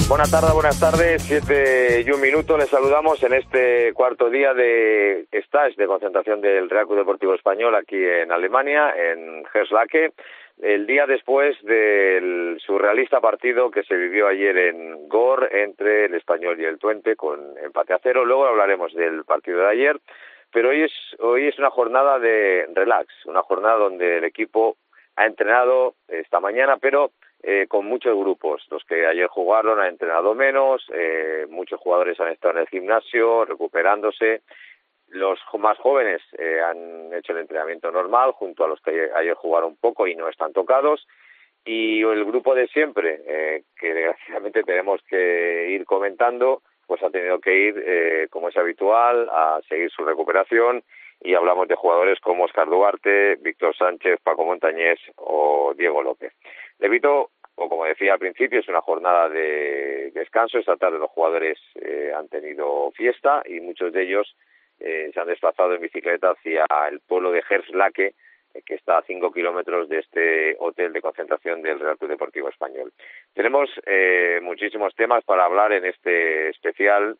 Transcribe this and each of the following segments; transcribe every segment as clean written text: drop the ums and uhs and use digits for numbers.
Buenas tardes, 7:01. Les saludamos en este cuarto día de stage de concentración del Real Club Deportivo Español aquí en Alemania, en Gerslake, el día después del surrealista partido que se vivió ayer en Gor entre el Español y el Twente con empate a 0. Luego hablaremos del partido de ayer, pero hoy es una jornada de relax, una jornada donde el equipo ha entrenado esta mañana, pero con muchos grupos. Los que ayer jugaron han entrenado menos, muchos jugadores han estado en el gimnasio recuperándose. Los más jóvenes han hecho el entrenamiento normal junto a los que ayer jugaron poco y no están tocados. Y el grupo de siempre, que desgraciadamente tenemos que ir comentando, pues ha tenido que ir, como es habitual, a seguir su recuperación. Y hablamos de jugadores como Óscar Duarte, Víctor Sánchez, Paco Montañés o Diego López. Debido, o como decía al principio, es una jornada de descanso. Esta tarde los jugadores han tenido fiesta y muchos de ellos se han desplazado en bicicleta hacia el pueblo de Gerslake, que está a 5 kilómetros de este hotel de concentración del Real Club Deportivo Español. Tenemos muchísimos temas para hablar en este especial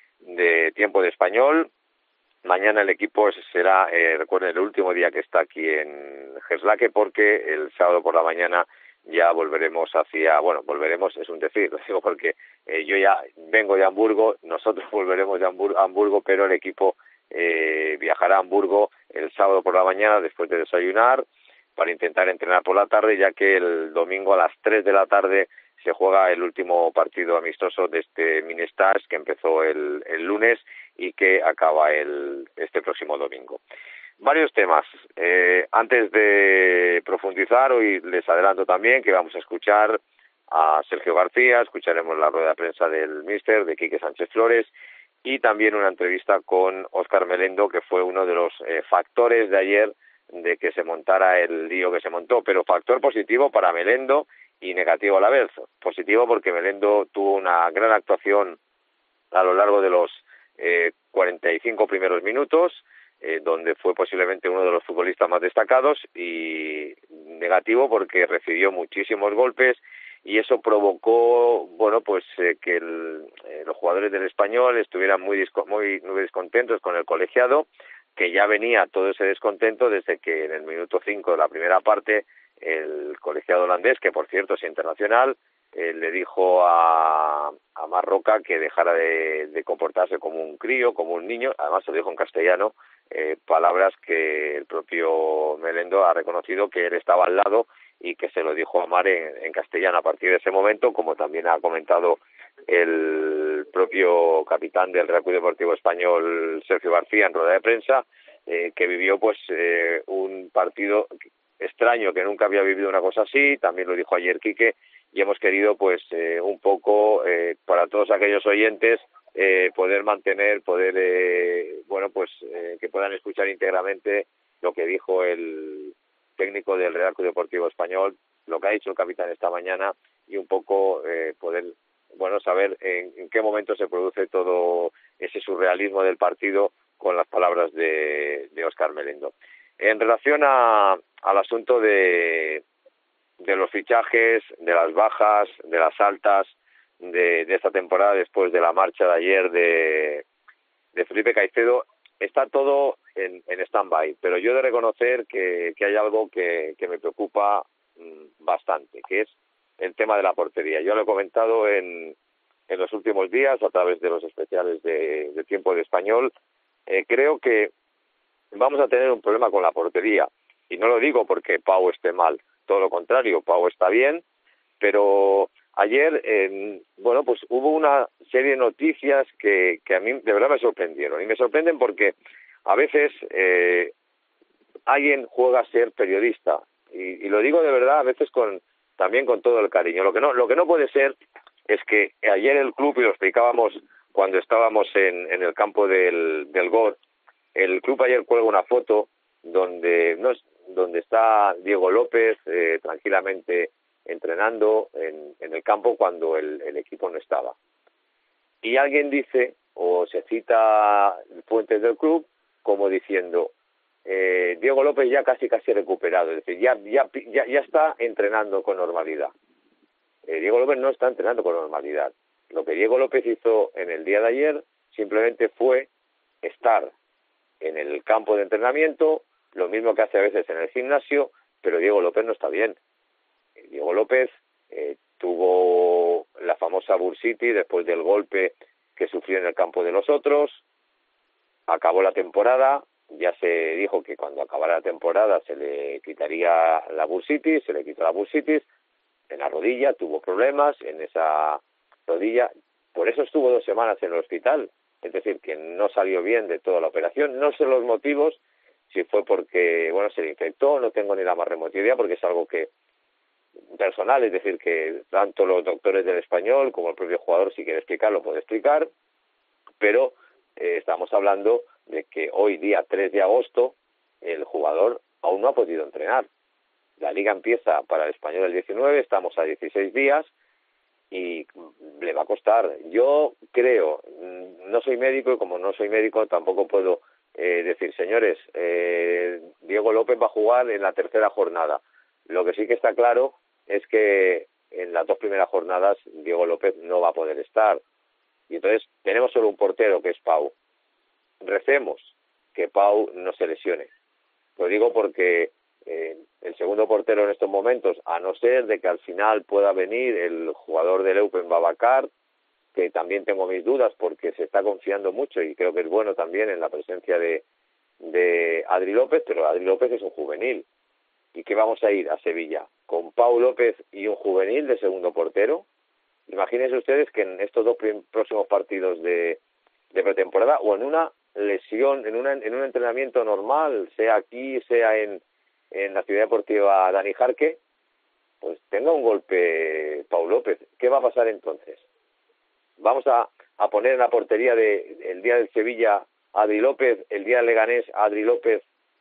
de Tiempo de Español. Mañana el equipo será, recuerden, el último día que está aquí en Gerslake, porque el sábado por la mañana ya volveremos volveremos, es un decir, lo digo porque yo ya vengo de Hamburgo, nosotros volveremos de Hamburgo, pero el equipo viajará a Hamburgo el sábado por la mañana después de desayunar para intentar entrenar por la tarde, ya que el domingo a las 3 de la tarde se juega el último partido amistoso de este mini-stage que empezó el lunes y que acaba este próximo domingo. Varios temas. Antes de profundizar, hoy les adelanto también que vamos a escuchar a Sergio García, escucharemos la rueda de prensa del míster, de Quique Sánchez Flores, y también una entrevista con Óscar Melendo, que fue uno de los factores de ayer de que se montara el lío que se montó, pero factor positivo para Melendo y negativo a la vez. Positivo porque Melendo tuvo una gran actuación a lo largo de los 45 primeros minutos, donde fue posiblemente uno de los futbolistas más destacados, y negativo porque recibió muchísimos golpes y eso provocó que los jugadores del Español estuvieran muy descontentos con el colegiado, que ya venía todo ese descontento desde que en el minuto 5 de la primera parte el colegiado holandés, que por cierto es internacional, le dijo a Marroca que dejara de comportarse como un crío, como un niño. Además se lo dijo en castellano, palabras que el propio Melendo ha reconocido que él estaba al lado y que se lo dijo a Mar en castellano. A partir de ese momento, como también ha comentado el propio capitán del Real Club Deportivo Español, Sergio García, en rueda de prensa, que vivió un partido extraño, que nunca había vivido una cosa así. También lo dijo ayer Quique, y hemos querido un poco para todos aquellos oyentes poder mantener, que puedan escuchar íntegramente lo que dijo el técnico del Real Club Deportivo Español, lo que ha dicho el capitán esta mañana, y un poco poder saber en qué momento se produce todo ese surrealismo del partido con las palabras de Óscar Melendo. En relación al asunto de los fichajes, de las bajas, de las altas de esta temporada después de la marcha de ayer de Felipe Caicedo, está todo en stand-by, pero yo he de reconocer que hay algo que me preocupa bastante, que es el tema de la portería. Yo lo he comentado en los últimos días a través de los especiales de Tiempo de Español. Creo que vamos a tener un problema con la portería, y no lo digo porque Pau esté mal, todo lo contrario, Pau está bien, pero ayer hubo una serie de noticias que a mí de verdad me sorprendieron, y me sorprenden porque a veces alguien juega a ser periodista, y lo digo de verdad, a veces también con todo el cariño. Lo que no puede ser es que ayer el club, y lo explicábamos cuando estábamos en el campo del GOR, el club ayer cuelga una foto donde está Diego López tranquilamente entrenando en el campo cuando el equipo no estaba. Y alguien dice, o se cita fuentes del club, como diciendo, Diego López ya casi recuperado, es decir, ya está entrenando con normalidad. Diego López no está entrenando con normalidad. Lo que Diego López hizo en el día de ayer simplemente fue estar en el campo de entrenamiento, lo mismo que hace a veces en el gimnasio, pero Diego López no está bien. Diego López tuvo la famosa bursitis después del golpe que sufrió en el campo de los otros, acabó la temporada, ya se dijo que cuando acabara la temporada se le quitaría la bursitis, se le quitó la bursitis, en la rodilla tuvo problemas, en esa rodilla, por eso estuvo 2 semanas en el hospital, es decir, que no salió bien de toda la operación, no sé los motivos, si fue porque, bueno, se le infectó, no tengo ni la más remota idea, porque es algo que personal, es decir, que tanto los doctores del Español como el propio jugador, si quiere explicar, lo puede explicar, pero estamos hablando de que hoy, día 3 de agosto, el jugador aún no ha podido entrenar. La liga empieza para el Español el 19, estamos a 16 días y le va a costar. Yo creo, no soy médico y como no soy médico tampoco puedo decir, señores, Diego López va a jugar en la 3ª jornada. Lo que sí que está claro es que en las 2 primeras jornadas Diego López no va a poder estar. Y entonces tenemos solo un portero que es Pau. Recemos que Pau no se lesione. Lo digo porque el segundo portero en estos momentos, a no ser de que al final pueda venir el jugador del Eupen Babacar, que también tengo mis dudas porque se está confiando mucho y creo que es bueno también en la presencia de Adri López, pero Adri López es un juvenil. ¿Y qué vamos a ir a Sevilla? ¿Con Pau López y un juvenil de segundo portero? Imagínense ustedes que en estos 2 próximos partidos de pretemporada o en una lesión, en un entrenamiento normal, sea aquí, sea en la Ciudad Deportiva Dani Jarque, pues tenga un golpe Pau López. ¿Qué va a pasar entonces? ¿Vamos a poner en la portería el día del Sevilla a Adri López, el día del Leganés a Adri López,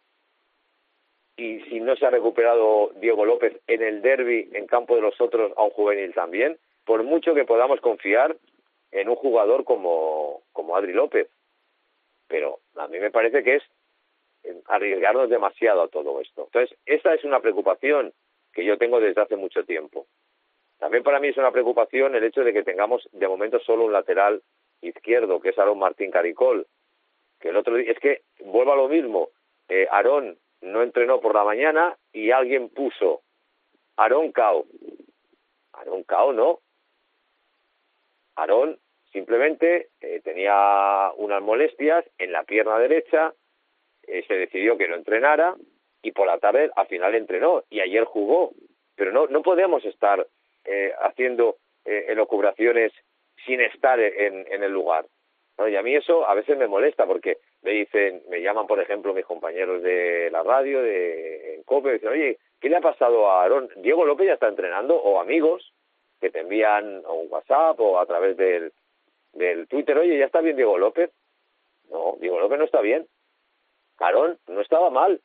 y si no se ha recuperado Diego López en el derbi en campo de los otros a un juvenil también? Por mucho que podamos confiar en un jugador como Adri López. Pero a mí me parece que es arriesgarnos demasiado a todo esto. Entonces, esa es una preocupación que yo tengo desde hace mucho tiempo. También para mí es una preocupación el hecho de que tengamos de momento solo un lateral izquierdo, que es Aarón Martín Caricol, que el otro día, es que vuelvo a lo mismo, Aarón no entrenó por la mañana y alguien puso Aarón Cao. Aarón Cao no. Aarón simplemente tenía unas molestias en la pierna derecha, se decidió que no entrenara y por la tarde al final entrenó y ayer jugó. Pero no podemos estar haciendo elucubraciones sin estar en el lugar. ¿No? Y a mí eso a veces me molesta porque me llaman por ejemplo mis compañeros de la radio, en COPE, y dicen, oye, ¿qué le ha pasado a Aarón? Diego López ya está entrenando, o amigos que te envían un WhatsApp o a través del Twitter, oye, ¿ya está bien Diego López? No, Diego López no está bien. Aarón no estaba mal.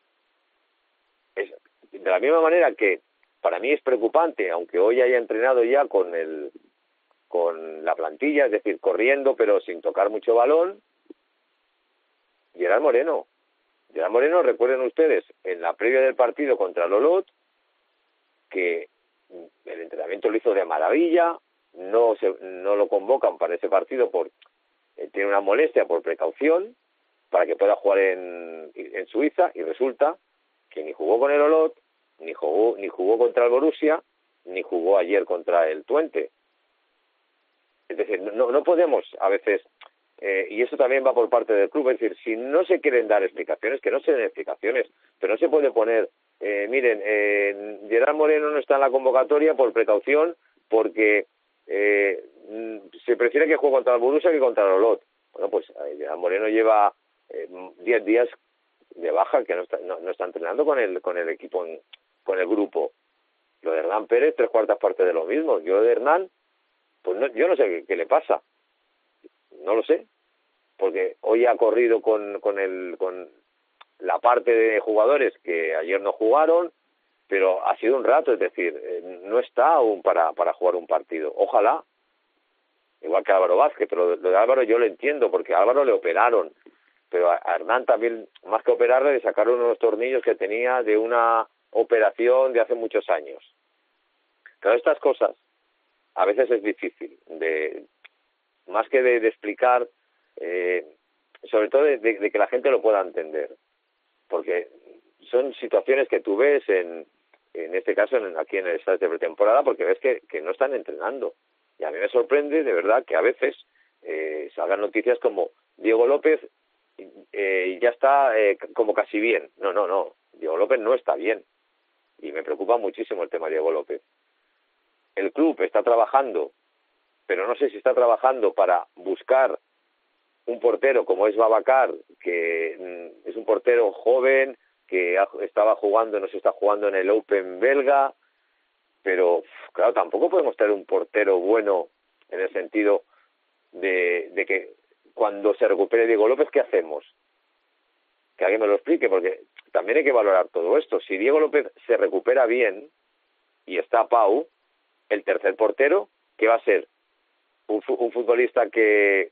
De la misma manera que para mí es preocupante, aunque hoy haya entrenado ya con la plantilla, es decir, corriendo pero sin tocar mucho balón, Gerard Moreno. Gerard Moreno, recuerden ustedes, en la previa del partido contra el Olot, que el entrenamiento lo hizo de maravilla, no lo convocan para ese partido tiene una molestia por precaución, para que pueda jugar en Suiza, y resulta que ni jugó con el Olot, ni jugó contra el Borussia, ni jugó ayer contra el Twente. Es decir, no podemos a veces, y eso también va por parte del club, es decir, si no se quieren dar explicaciones, que no se den explicaciones, pero no se puede poner, miren, Gerard Moreno no está en la convocatoria por precaución, porque se prefiere que juegue contra el Borussia que contra el Olot. Bueno, pues Gerard Moreno lleva 10 días de baja, que no está entrenando con el equipo, con el grupo. Lo de Hernán Pérez, 3/4 partes de lo mismo. Yo de Hernán, pues yo no sé qué le pasa, no lo sé, porque hoy ha corrido con la parte de jugadores que ayer no jugaron, pero ha sido un rato, es decir, no está aún para jugar un partido. Ojalá, igual que Álvaro Vázquez, pero lo de Álvaro yo lo entiendo, porque a Álvaro le operaron, pero a Hernán también, más que operarle, le sacaron unos tornillos que tenía de una operación de hace muchos años. Pero estas cosas a veces es difícil, más que de explicar, sobre todo de que la gente lo pueda entender, porque son situaciones que tú ves en este caso aquí en el estadio de pretemporada, porque ves que no están entrenando. Y a mí me sorprende, de verdad, que a veces salgan noticias como Diego López ya está como casi bien. No. Diego López no está bien. Y me preocupa muchísimo el tema de Diego López. El club está trabajando, pero no sé si está trabajando para buscar un portero como es Babacar, que es un portero joven, que estaba jugando, no se está jugando en el Open belga, pero claro, tampoco podemos tener un portero bueno en el sentido de que cuando se recupere Diego López, ¿qué hacemos? Que alguien me lo explique, porque también hay que valorar todo esto. Si Diego López se recupera bien y está Pau, el tercer portero, ¿qué va a ser? Un futbolista que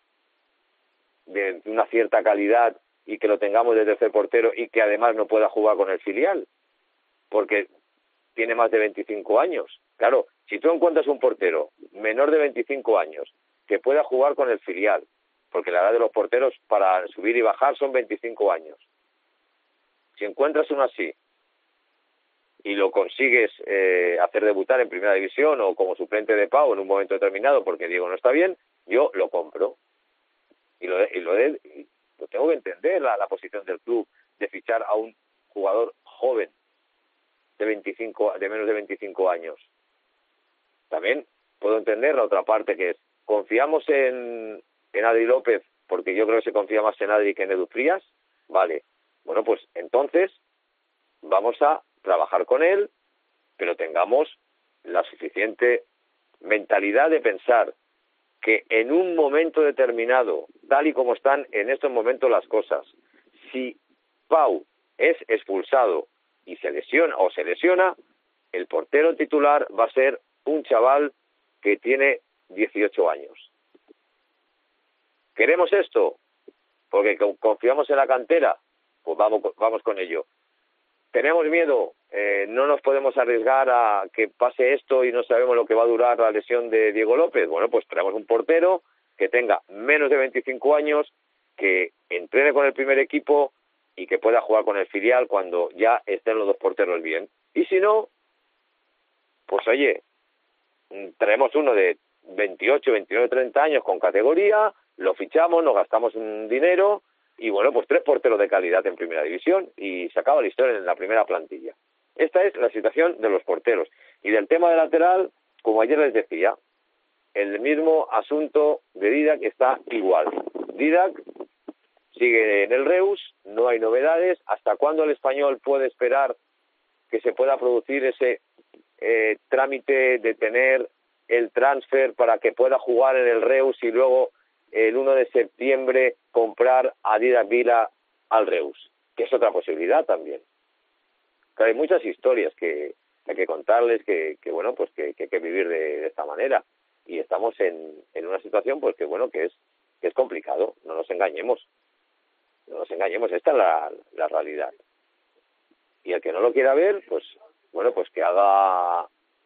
de una cierta calidad y que lo tengamos de tercer portero y que además no pueda jugar con el filial, porque tiene más de 25 años. Claro, si tú encuentras un portero menor de 25 años que pueda jugar con el filial, porque la edad de los porteros para subir y bajar son 25 años. Si encuentras uno así y lo consigues hacer debutar en primera división o como suplente de Pau en un momento determinado porque Diego no está bien, yo lo compro. Y lo tengo que entender la posición del club de fichar a un jugador joven de menos de 25 años. También puedo entender la otra parte, que es confiamos en Adri López porque yo creo que se confía más en Adri que en Edu Frías. Vale, bueno, pues entonces vamos a trabajar con él, pero tengamos la suficiente mentalidad de pensar que en un momento determinado, tal y como están en estos momentos las cosas, si Pau es expulsado y se lesiona, el portero titular va a ser un chaval que tiene 18 años. ¿Queremos esto? Porque confiamos en la cantera, pues vamos con ello. ¿Tenemos miedo? ¿No nos podemos arriesgar a que pase esto y no sabemos lo que va a durar la lesión de Diego López? Bueno, pues traemos un portero que tenga menos de 25 años, que entrene con el primer equipo y que pueda jugar con el filial cuando ya estén los dos porteros bien. Y si no, pues oye, traemos uno de 28, 29, 30 años con categoría, lo fichamos, nos gastamos un dinero y bueno, pues 3 porteros de calidad en primera división y se acaba la historia en la primera plantilla. Esta es la situación de los porteros. Y del tema de lateral, como ayer les decía, el mismo asunto de Didac está igual. Didac sigue en el Reus, no hay novedades. ¿Hasta cuándo el Español puede esperar que se pueda producir ese trámite de tener el transfer para que pueda jugar en el Reus y luego el 1 de septiembre comprar a Didac Vila al Reus? Que es otra posibilidad también. Claro, hay muchas historias que hay que contarles, que bueno, pues que hay que vivir de esta manera. Y estamos en una situación pues que bueno, que es complicado, no nos engañemos, esta es la realidad. Y el que no lo quiera ver, pues bueno, pues que haga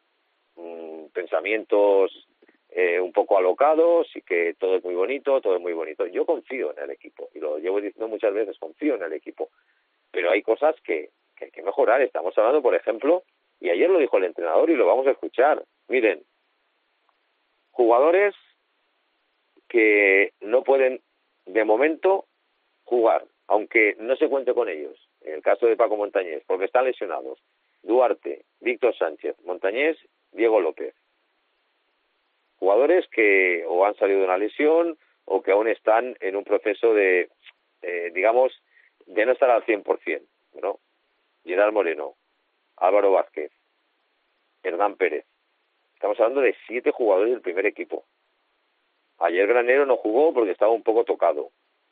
pensamientos un poco alocados y que todo es muy bonito. Yo confío en el equipo, y lo llevo diciendo muchas veces, confío en el equipo, pero hay cosas que hay que mejorar. Estamos hablando, por ejemplo, y ayer lo dijo el entrenador y lo vamos a escuchar, miren, jugadores que no pueden de momento jugar, aunque no se cuente con ellos. En el caso de Paco Montañés, porque están lesionados: Duarte, Víctor Sánchez, Montañés, Diego López. Jugadores que o han salido de una lesión o que aún están en un proceso de, digamos, de no estar al 100%, ¿no? Gerard Moreno, Álvaro Vázquez, Hernán Pérez. Estamos hablando de 7 jugadores del primer equipo. Ayer Granero no jugó porque estaba un poco tocado.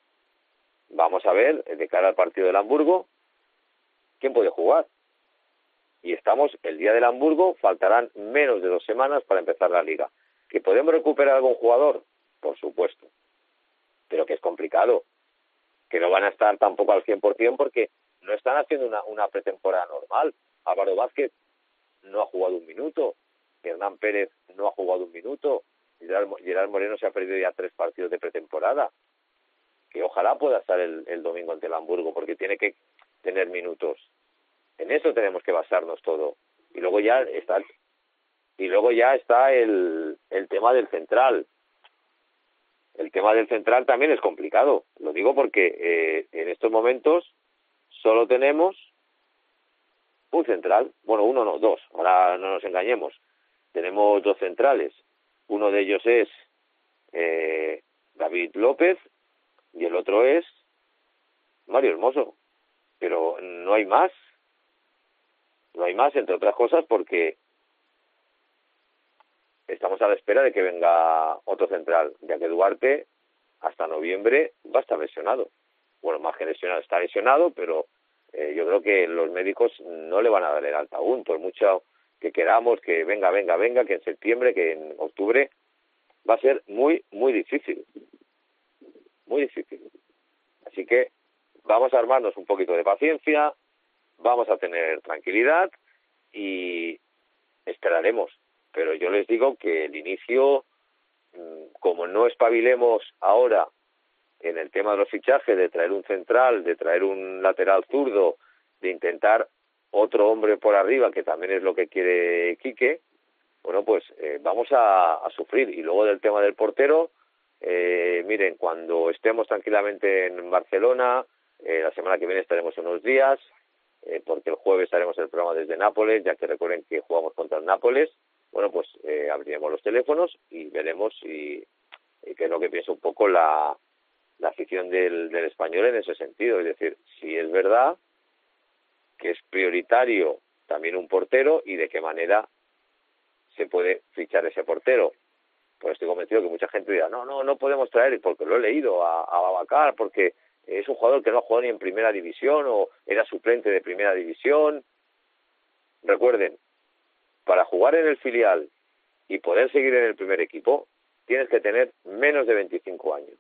Vamos a ver, de cara al partido del Hamburgo, quién puede jugar. Y estamos el día del Hamburgo, faltarán menos de 2 semanas para empezar la liga. ¿Que podemos recuperar algún jugador? Por supuesto. Pero que es complicado. Que no van a estar tampoco al 100% porque no están haciendo una pretemporada normal. Álvaro Vázquez no ha jugado un minuto. Hernán Pérez no ha jugado un minuto, Gerard Moreno se ha perdido ya 3 partidos de pretemporada, que ojalá pueda estar el domingo ante el Hamburgo, porque tiene que tener minutos. En eso tenemos que basarnos todo. Y luego ya está el tema del central. El tema del central también es complicado. Lo digo porque en estos momentos solo tenemos un central. Bueno, uno no, 2. Ahora no nos engañemos. Tenemos 2 centrales. Uno de ellos es David López y el otro es Mario Hermoso. Pero no hay más. No hay más, entre otras cosas, porque estamos a la espera de que venga otro central, ya que Duarte hasta noviembre va a estar lesionado. Bueno, más que lesionado, está lesionado, pero yo creo que los médicos no le van a dar el alta aún, por mucho que queramos que venga, que en septiembre, que en octubre, va a ser muy, muy difícil. Muy difícil. Así que vamos a armarnos un poquito de paciencia, vamos a tener tranquilidad y esperaremos. Pero yo les digo que el inicio, como no espabilemos ahora en el tema de los fichajes, de traer un central, de traer un lateral zurdo, de intentar otro hombre por arriba, que también es lo que quiere Quique, bueno, pues vamos a sufrir. Y luego del tema del portero, miren, cuando estemos tranquilamente en Barcelona, la semana que viene estaremos unos días, porque el jueves haremos el programa desde Nápoles, ya que recuerden que jugamos contra el Nápoles. Bueno, pues abriremos los teléfonos y veremos qué es lo que piensa un poco la afición del Español en ese sentido. Es decir, si es verdad que es prioritario también un portero y de qué manera se puede fichar ese portero. Pues estoy convencido que mucha gente dirá, no podemos traer, porque lo he leído, a Babacar, porque es un jugador que no ha jugado ni en primera división o era suplente de primera división. Recuerden, para jugar en el filial y poder seguir en el primer equipo, tienes que tener menos de 25 años.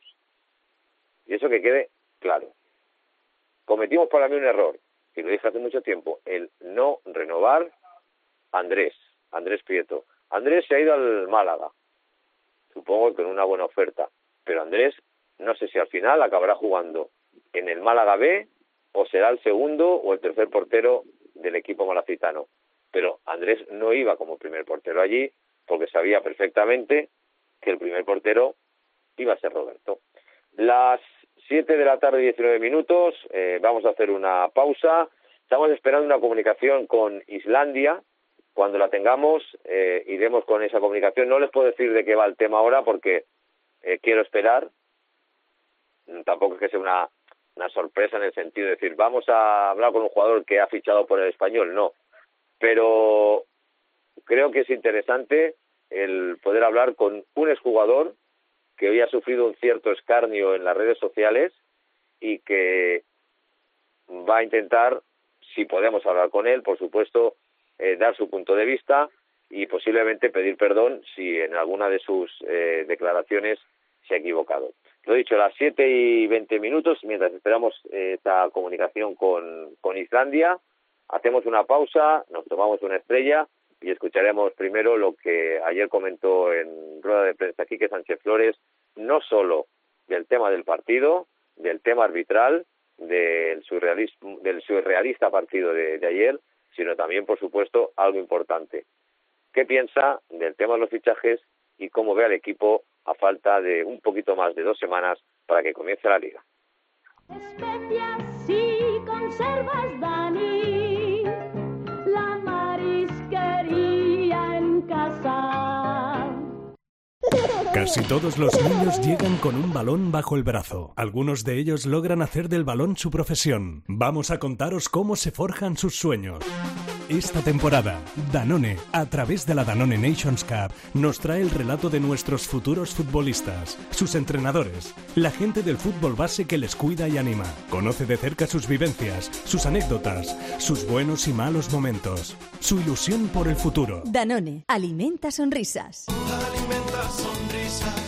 Y eso que quede claro. Cometimos para mí un error, y lo dije hace mucho tiempo, el no renovar a Andrés Prieto. Andrés se ha ido al Málaga, supongo que con una buena oferta, pero Andrés no sé si al final acabará jugando en el Málaga B o será el segundo o el tercer portero del equipo malacitano. Pero Andrés no iba como primer portero allí porque sabía perfectamente que el primer portero iba a ser Roberto. Las 7 de la tarde, 19 minutos, vamos a hacer una pausa. Estamos esperando una comunicación con Islandia. Cuando la tengamos, iremos con esa comunicación. No les puedo decir de qué va el tema ahora porque quiero esperar. Tampoco es que sea una sorpresa en el sentido de decir, vamos a hablar con un jugador que ha fichado por el Español, no. Pero creo que es interesante el poder hablar con un exjugador que hoy ha sufrido un cierto escarnio en las redes sociales y que va a intentar, si podemos hablar con él, por supuesto, dar su punto de vista y posiblemente pedir perdón si en alguna de sus declaraciones se ha equivocado. Lo dicho, a las 7:20, mientras esperamos esta comunicación con Islandia, hacemos una pausa, nos tomamos una estrella y escucharemos primero lo que ayer comentó en rueda de prensa Quique Sánchez Flores, no solo del tema del partido, del tema arbitral, del surrealista partido de ayer, sino también, por supuesto, algo importante. ¿Qué piensa del tema de los fichajes y cómo ve al equipo a falta de un poquito más de 2 semanas para que comience la Liga? Especias y conservas, Dani, la marisquería en casa. Casi todos los niños llegan con un balón bajo el brazo. Algunos de ellos logran hacer del balón su profesión. Vamos a contaros cómo se forjan sus sueños. Esta temporada, Danone, a través de la Danone Nations Cup, nos trae el relato de nuestros futuros futbolistas, sus entrenadores, la gente del fútbol base que les cuida y anima. Conoce de cerca sus vivencias, sus anécdotas, sus buenos y malos momentos, su ilusión por el futuro. Danone, alimenta sonrisas. Alimenta sonrisas.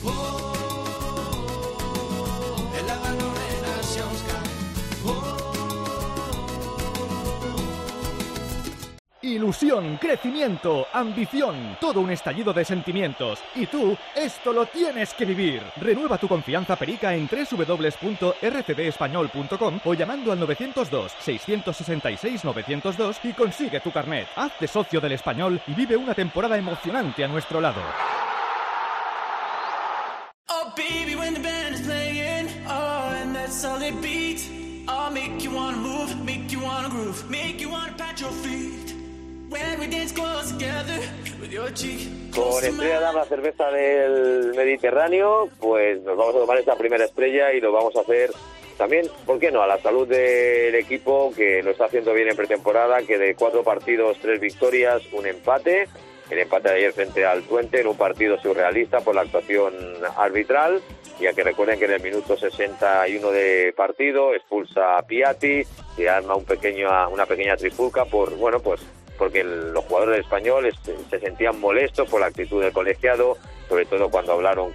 En la Danone Nations Cup. ilusión, crecimiento, ambición, todo un estallido de sentimientos. Y tú, esto lo tienes que vivir. Renueva tu confianza perica en www.rcdespañol.com o llamando al 902-666-902 y consigue tu carnet. Hazte socio del Español y vive una temporada emocionante a nuestro lado. Oh baby, when the band is playing, oh, and that solid beat, oh, make you wanna move, make you wanna groove, make you wanna pat your feet. When we dance close together with your cheek. Con Estrella Damm, la cerveza del Mediterráneo, pues nos vamos a tomar esta primera estrella y lo vamos a hacer también, ¿por qué no?, a la salud del equipo, que lo está haciendo bien en pretemporada, que de 4 partidos, 3 victorias, un empate. El empate de ayer frente al Twente en un partido surrealista por la actuación arbitral, ya que recuerden que en el minuto 61 de partido expulsa a Piatti, se arma una pequeña trifulca porque los jugadores del Español se sentían molestos por la actitud del colegiado, sobre todo cuando hablaron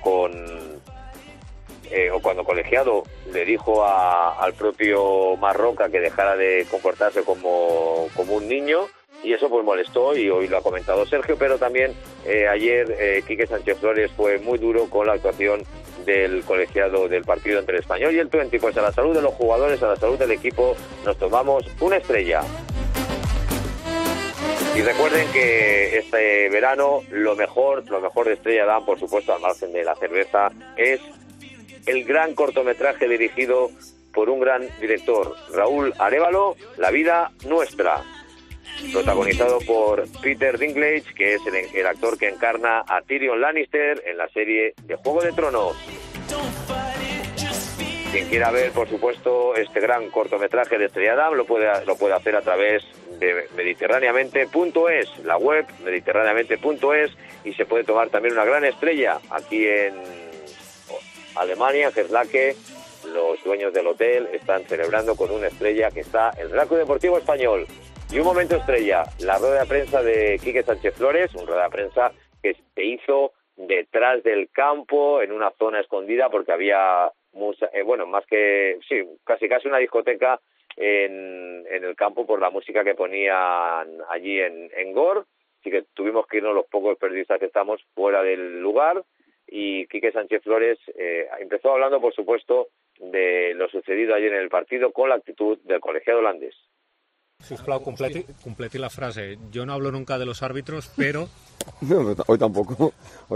o cuando el colegiado le dijo al propio Marroca que dejara de comportarse como un niño, y eso pues molestó, y hoy lo ha comentado Sergio, pero también ayer Quique Sánchez Flores fue muy duro con la actuación del colegiado del partido entre el Español y el Twente. Pues a la salud de los jugadores, a la salud del equipo, nos tomamos una estrella. Y recuerden que este verano lo mejor de Estrella Damm, por supuesto, al margen de la cerveza, es el gran cortometraje dirigido por un gran director, Raúl Arévalo, La vida nuestra, protagonizado por Peter Dinklage, que es el actor que encarna a Tyrion Lannister en la serie de Juego de Tronos. Quien quiera ver, por supuesto, este gran cortometraje de Estrella Damm lo puede hacer a través de mediterraneamente.es, la web mediterraneamente.es, y se puede tomar también una gran estrella aquí en Alemania, en Gerslake. Los dueños del hotel están celebrando con una estrella que está el Real Club Deportivo Español. Y un momento estrella, la rueda de prensa de Quique Sánchez Flores, una rueda de prensa que se hizo detrás del campo, en una zona escondida, porque había casi una discoteca en el campo por la música que ponían allí en Gor. Así que tuvimos que irnos, los pocos periodistas que estamos, fuera del lugar, y Quique Sánchez Flores empezó hablando, por supuesto, de lo sucedido ayer en el partido con la actitud del colegiado holandés. Sisplau, completi la frase. Yo no hablo nunca de los árbitros, pero... No, hoy tampoco.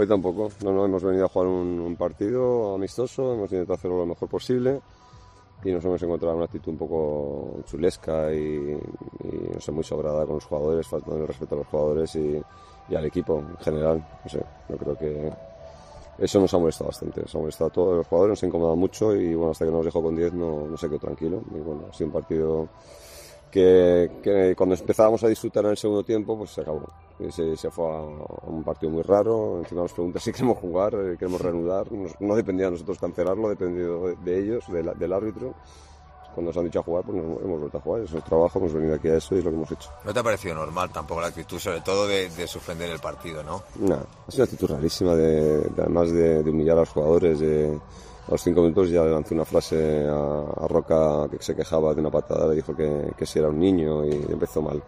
No, hemos venido a jugar un partido amistoso, hemos intentado hacerlo lo mejor posible y nos hemos encontrado una actitud un poco chulesca y no sé, muy sobrada con los jugadores, faltando el respeto a los jugadores y al equipo en general. No sé, yo creo que eso nos ha molestado bastante, nos ha molestado a todos los jugadores, nos ha incomodado mucho y bueno, hasta que nos dejó con 10 no se quedó tranquilo. Y bueno, ha sido un partido que cuando empezábamos a disfrutar en el segundo tiempo, pues se acabó. Se fue a un partido muy raro. Encima nos preguntan si queremos jugar, queremos reanudar. No dependía de nosotros cancelarlo, dependía de ellos, del árbitro. Cuando nos han dicho a jugar, pues hemos vuelto a jugar. Es nuestro trabajo, hemos venido aquí a eso y es lo que hemos hecho. ¿No te ha parecido normal tampoco la actitud, sobre todo de suspender el partido, no? No, ha sido una actitud rarísima, además de humillar a los jugadores. A los 5 minutos ya le lancé una frase a Roca, que se quejaba de una patada, le dijo que si era un niño, y empezó mal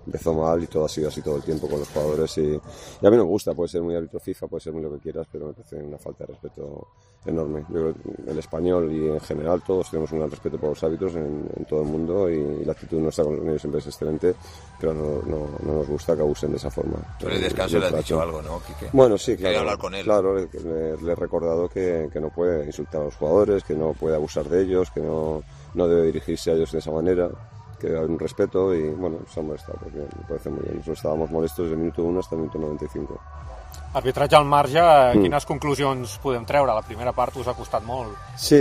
y todo ha sido así todo el tiempo con los jugadores y a mí no me gusta, puede ser muy árbitro FIFA, puede ser muy lo que quieras, pero me parece una falta de respeto enorme. Yo creo que el español y en general todos tenemos un gran respeto por los árbitros en todo el mundo y la actitud nuestra con ellos siempre es excelente, pero no nos gusta que abusen de esa forma. Tú en el descanso le has dicho algo, ¿no, Quique? Bueno, sí, claro. Quería hablar con él. Claro, le he recordado que no puede insultar a los jugadores, que no puede abusar de ellos, que no debe dirigirse a ellos de esa manera, que debe haber un respeto y bueno, se ha molestado porque me parece muy bien. Nosotros estábamos molestos desde el minuto 1 hasta el minuto 95. Arbitratge al marge, quines conclusions podem treure? La primera part us ha costat molt.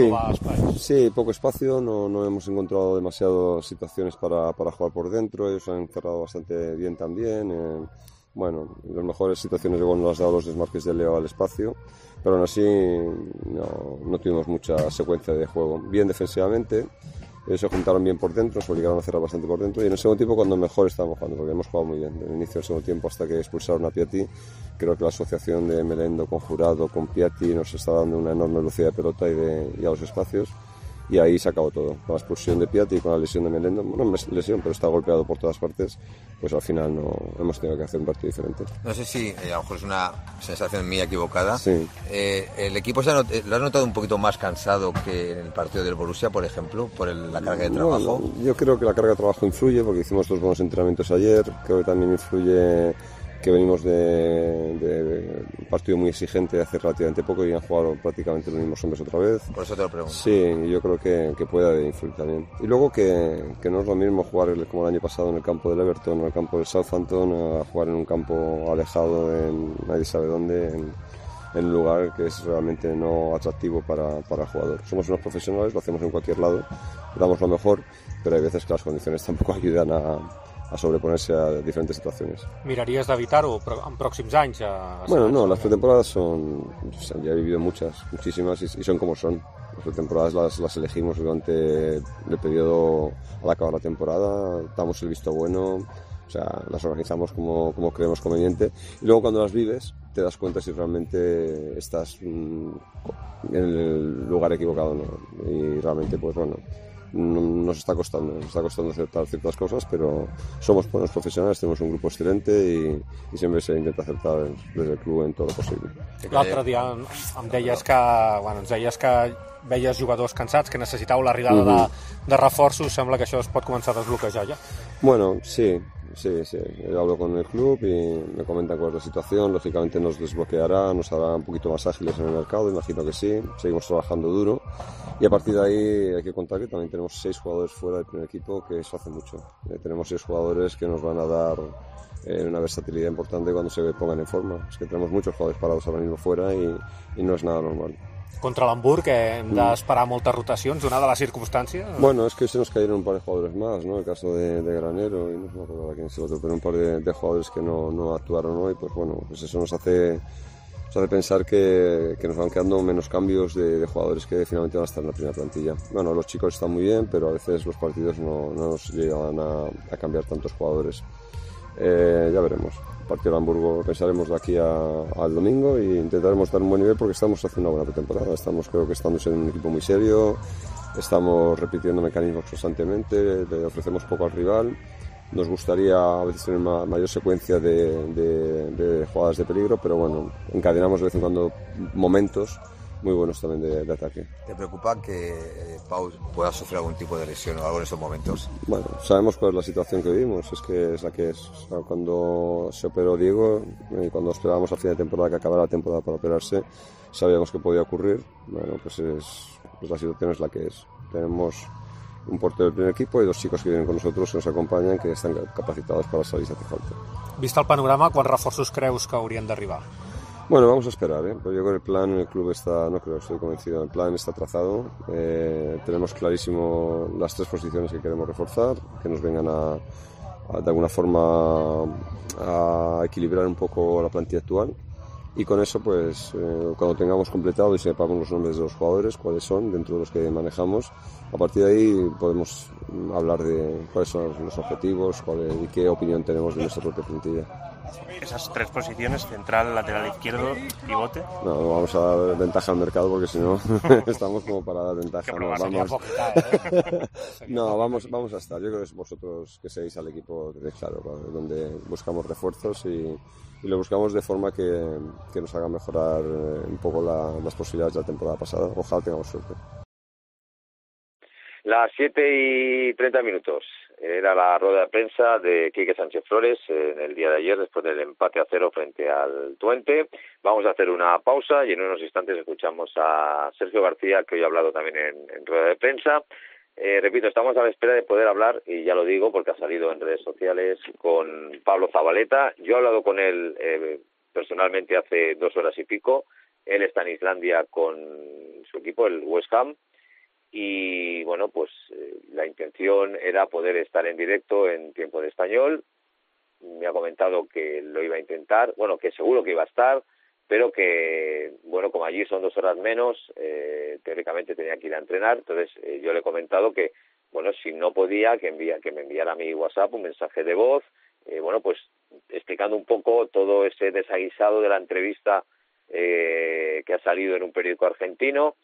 Sí, poco espacio, no hemos encontrado demasiadas situaciones para jugar por dentro, ellos han encerrado bastante bien también. Bueno, las mejores situaciones de gol nos las han dado los desmarques de Leo al espacio, pero aún así no tuvimos mucha secuencia de juego. Bien defensivamente, ellos se juntaron bien por dentro, nos obligaron a cerrar bastante por dentro y en el segundo tiempo cuando mejor estábamos jugando, porque hemos jugado muy bien. Desde el inicio del segundo tiempo hasta que expulsaron a Piatti, creo que la asociación de Melendo con Jurado, con Piatti, nos está dando una enorme velocidad de pelota y a los espacios. y ahí se acabó todo. Con la expulsión de Piatti y con la lesión de Melendo, bueno, no es lesión, pero está golpeado por todas partes, pues al final no hemos tenido que hacer un partido diferente. No sé si a lo mejor es una sensación mía equivocada. Sí. ¿El equipo lo has notado un poquito más cansado que en el partido del Borussia, por ejemplo, por la carga de trabajo? Bueno, yo creo que la carga de trabajo influye, porque hicimos 2 buenos entrenamientos ayer. Creo que también influye que venimos de un partido muy exigente hace relativamente poco y han jugado prácticamente los mismos hombres otra vez. Por eso te lo pregunto. Sí, yo creo que puede influir también. Y luego que no es lo mismo jugar como el año pasado en el campo del Everton, en el campo del Southampton, a jugar en un campo alejado, nadie sabe dónde, en un lugar que es realmente no atractivo para el jugador. Somos unos profesionales, lo hacemos en cualquier lado, damos lo mejor, pero hay veces que las condiciones tampoco ayudan a sobreponerse a diferentes situaciones. Miraries d'evitar-ho en pròxims anys? Bueno, no, las pretemporadas ya he vivido muchísimas y son como son. Las pretemporadas las elegimos durante el periodo al acabar la temporada, damos el visto bueno, o sea, las organizamos como creemos conveniente y luego cuando las vives te das cuenta si realmente estás en el lugar equivocado o no. Y realmente, pues bueno, nos está costando acertar ciertas cosas, pero somos buenos profesionales, tenemos un grupo excelente y siempre se intenta acertar desde el club en todo lo posible. L'altre dia ens deies que veies jugadors cansats, que necessitau l'arribada de reforços. Sembla que això es pot començar a desbloquejar ja. Bueno, sí. Yo hablo con el club y me comentan cuál es la situación. Lógicamente nos desbloqueará, nos hará un poquito más ágiles en el mercado, imagino que sí. Seguimos trabajando duro y a partir de ahí hay que contar que también tenemos 6 jugadores fuera del primer equipo, que eso hace mucho. Tenemos 6 jugadores que nos van a dar una versatilidad importante cuando se pongan en forma. Es que tenemos muchos jugadores parados ahora mismo fuera y no es nada normal. Contra l'Hamburg hem d'esperar moltes rotacions, donada la circumstància? Bueno, es que se nos cayeron un par de jugadores más, ¿no? El caso de Granero y no me acuerdo quién es el otro, pero un par de jugadores que no actuaron hoy, pues bueno, pues eso nos hace pensar que nos van quedando menos cambios de jugadores que finalmente van a estar en la primera plantilla. Bueno, los chicos están muy bien, pero a veces los partidos no nos llegan a cambiar tantos jugadores. Ya veremos. El partido de Hamburgo pensaremos de aquí al domingo e intentaremos dar un buen nivel porque estamos haciendo una buena pretemporada. Creo que estamos en un equipo muy serio, estamos repitiendo mecanismos constantemente, le ofrecemos poco al rival. Nos gustaría a veces tener mayor secuencia de jugadas de peligro, pero bueno, encadenamos de vez en cuando momentos muy buenos también de ataque. ¿Te preocupa que Pau pueda sufrir algún tipo de lesión o algo en estos momentos? Bueno, sabemos cuál es la situación que vivimos, es que es la que es. O sea, cuando se operó Diego, cuando esperábamos a fin de temporada que acabara la temporada para operarse, sabíamos que podía ocurrir. Bueno, pues la situación es la que es. Tenemos un portero del primer equipo y 2 chicos que vienen con nosotros, que nos acompañan, que están capacitados para salir si hace falta. Vist el panorama, quants reforços creus que haurien d'arribar? Bueno, vamos a esperar, Pero yo con el plan, el club está, no creo, estoy convencido, el plan está trazado, tenemos clarísimo las 3 posiciones que queremos reforzar, que nos vengan de alguna forma a equilibrar un poco la plantilla actual. Y con eso, pues, cuando tengamos completado y sepamos los nombres de los jugadores, cuáles son, dentro de los que manejamos, a partir de ahí podemos hablar de cuáles son los objetivos y qué opinión tenemos de nuestra propia plantilla. Esas 3 posiciones, central, lateral izquierdo, pivote. No vamos a dar ventaja al mercado porque si no estamos como para dar ventaja. Vamos a estar. Yo creo que es vosotros que seáis al equipo claro, donde buscamos refuerzos y lo buscamos de forma que nos haga mejorar un poco las posibilidades de la temporada pasada. Ojalá tengamos suerte. Las 7:30 era la rueda de prensa de Quique Sánchez Flores en el día de ayer después del empate a 0 frente al Twente. Vamos a hacer una pausa y en unos instantes escuchamos a Sergio García, que hoy ha hablado también en rueda de prensa. Repito, estamos a la espera de poder hablar, y ya lo digo porque ha salido en redes sociales, con Pablo Zabaleta. Yo he hablado con él personalmente hace 2 horas y pico. Él está en Islandia con su equipo, el West Ham. Y bueno, pues la intención era poder estar en directo en tiempo de español. Me ha comentado que lo iba a intentar, bueno, que seguro que iba a estar, pero que, bueno, como allí son 2 horas menos, teóricamente tenía que ir a entrenar. Entonces yo le he comentado que, bueno, si no podía, que me enviara a mi WhatsApp un mensaje de voz, bueno, pues explicando un poco todo ese desaguisado de la entrevista que ha salido en un periódico argentino.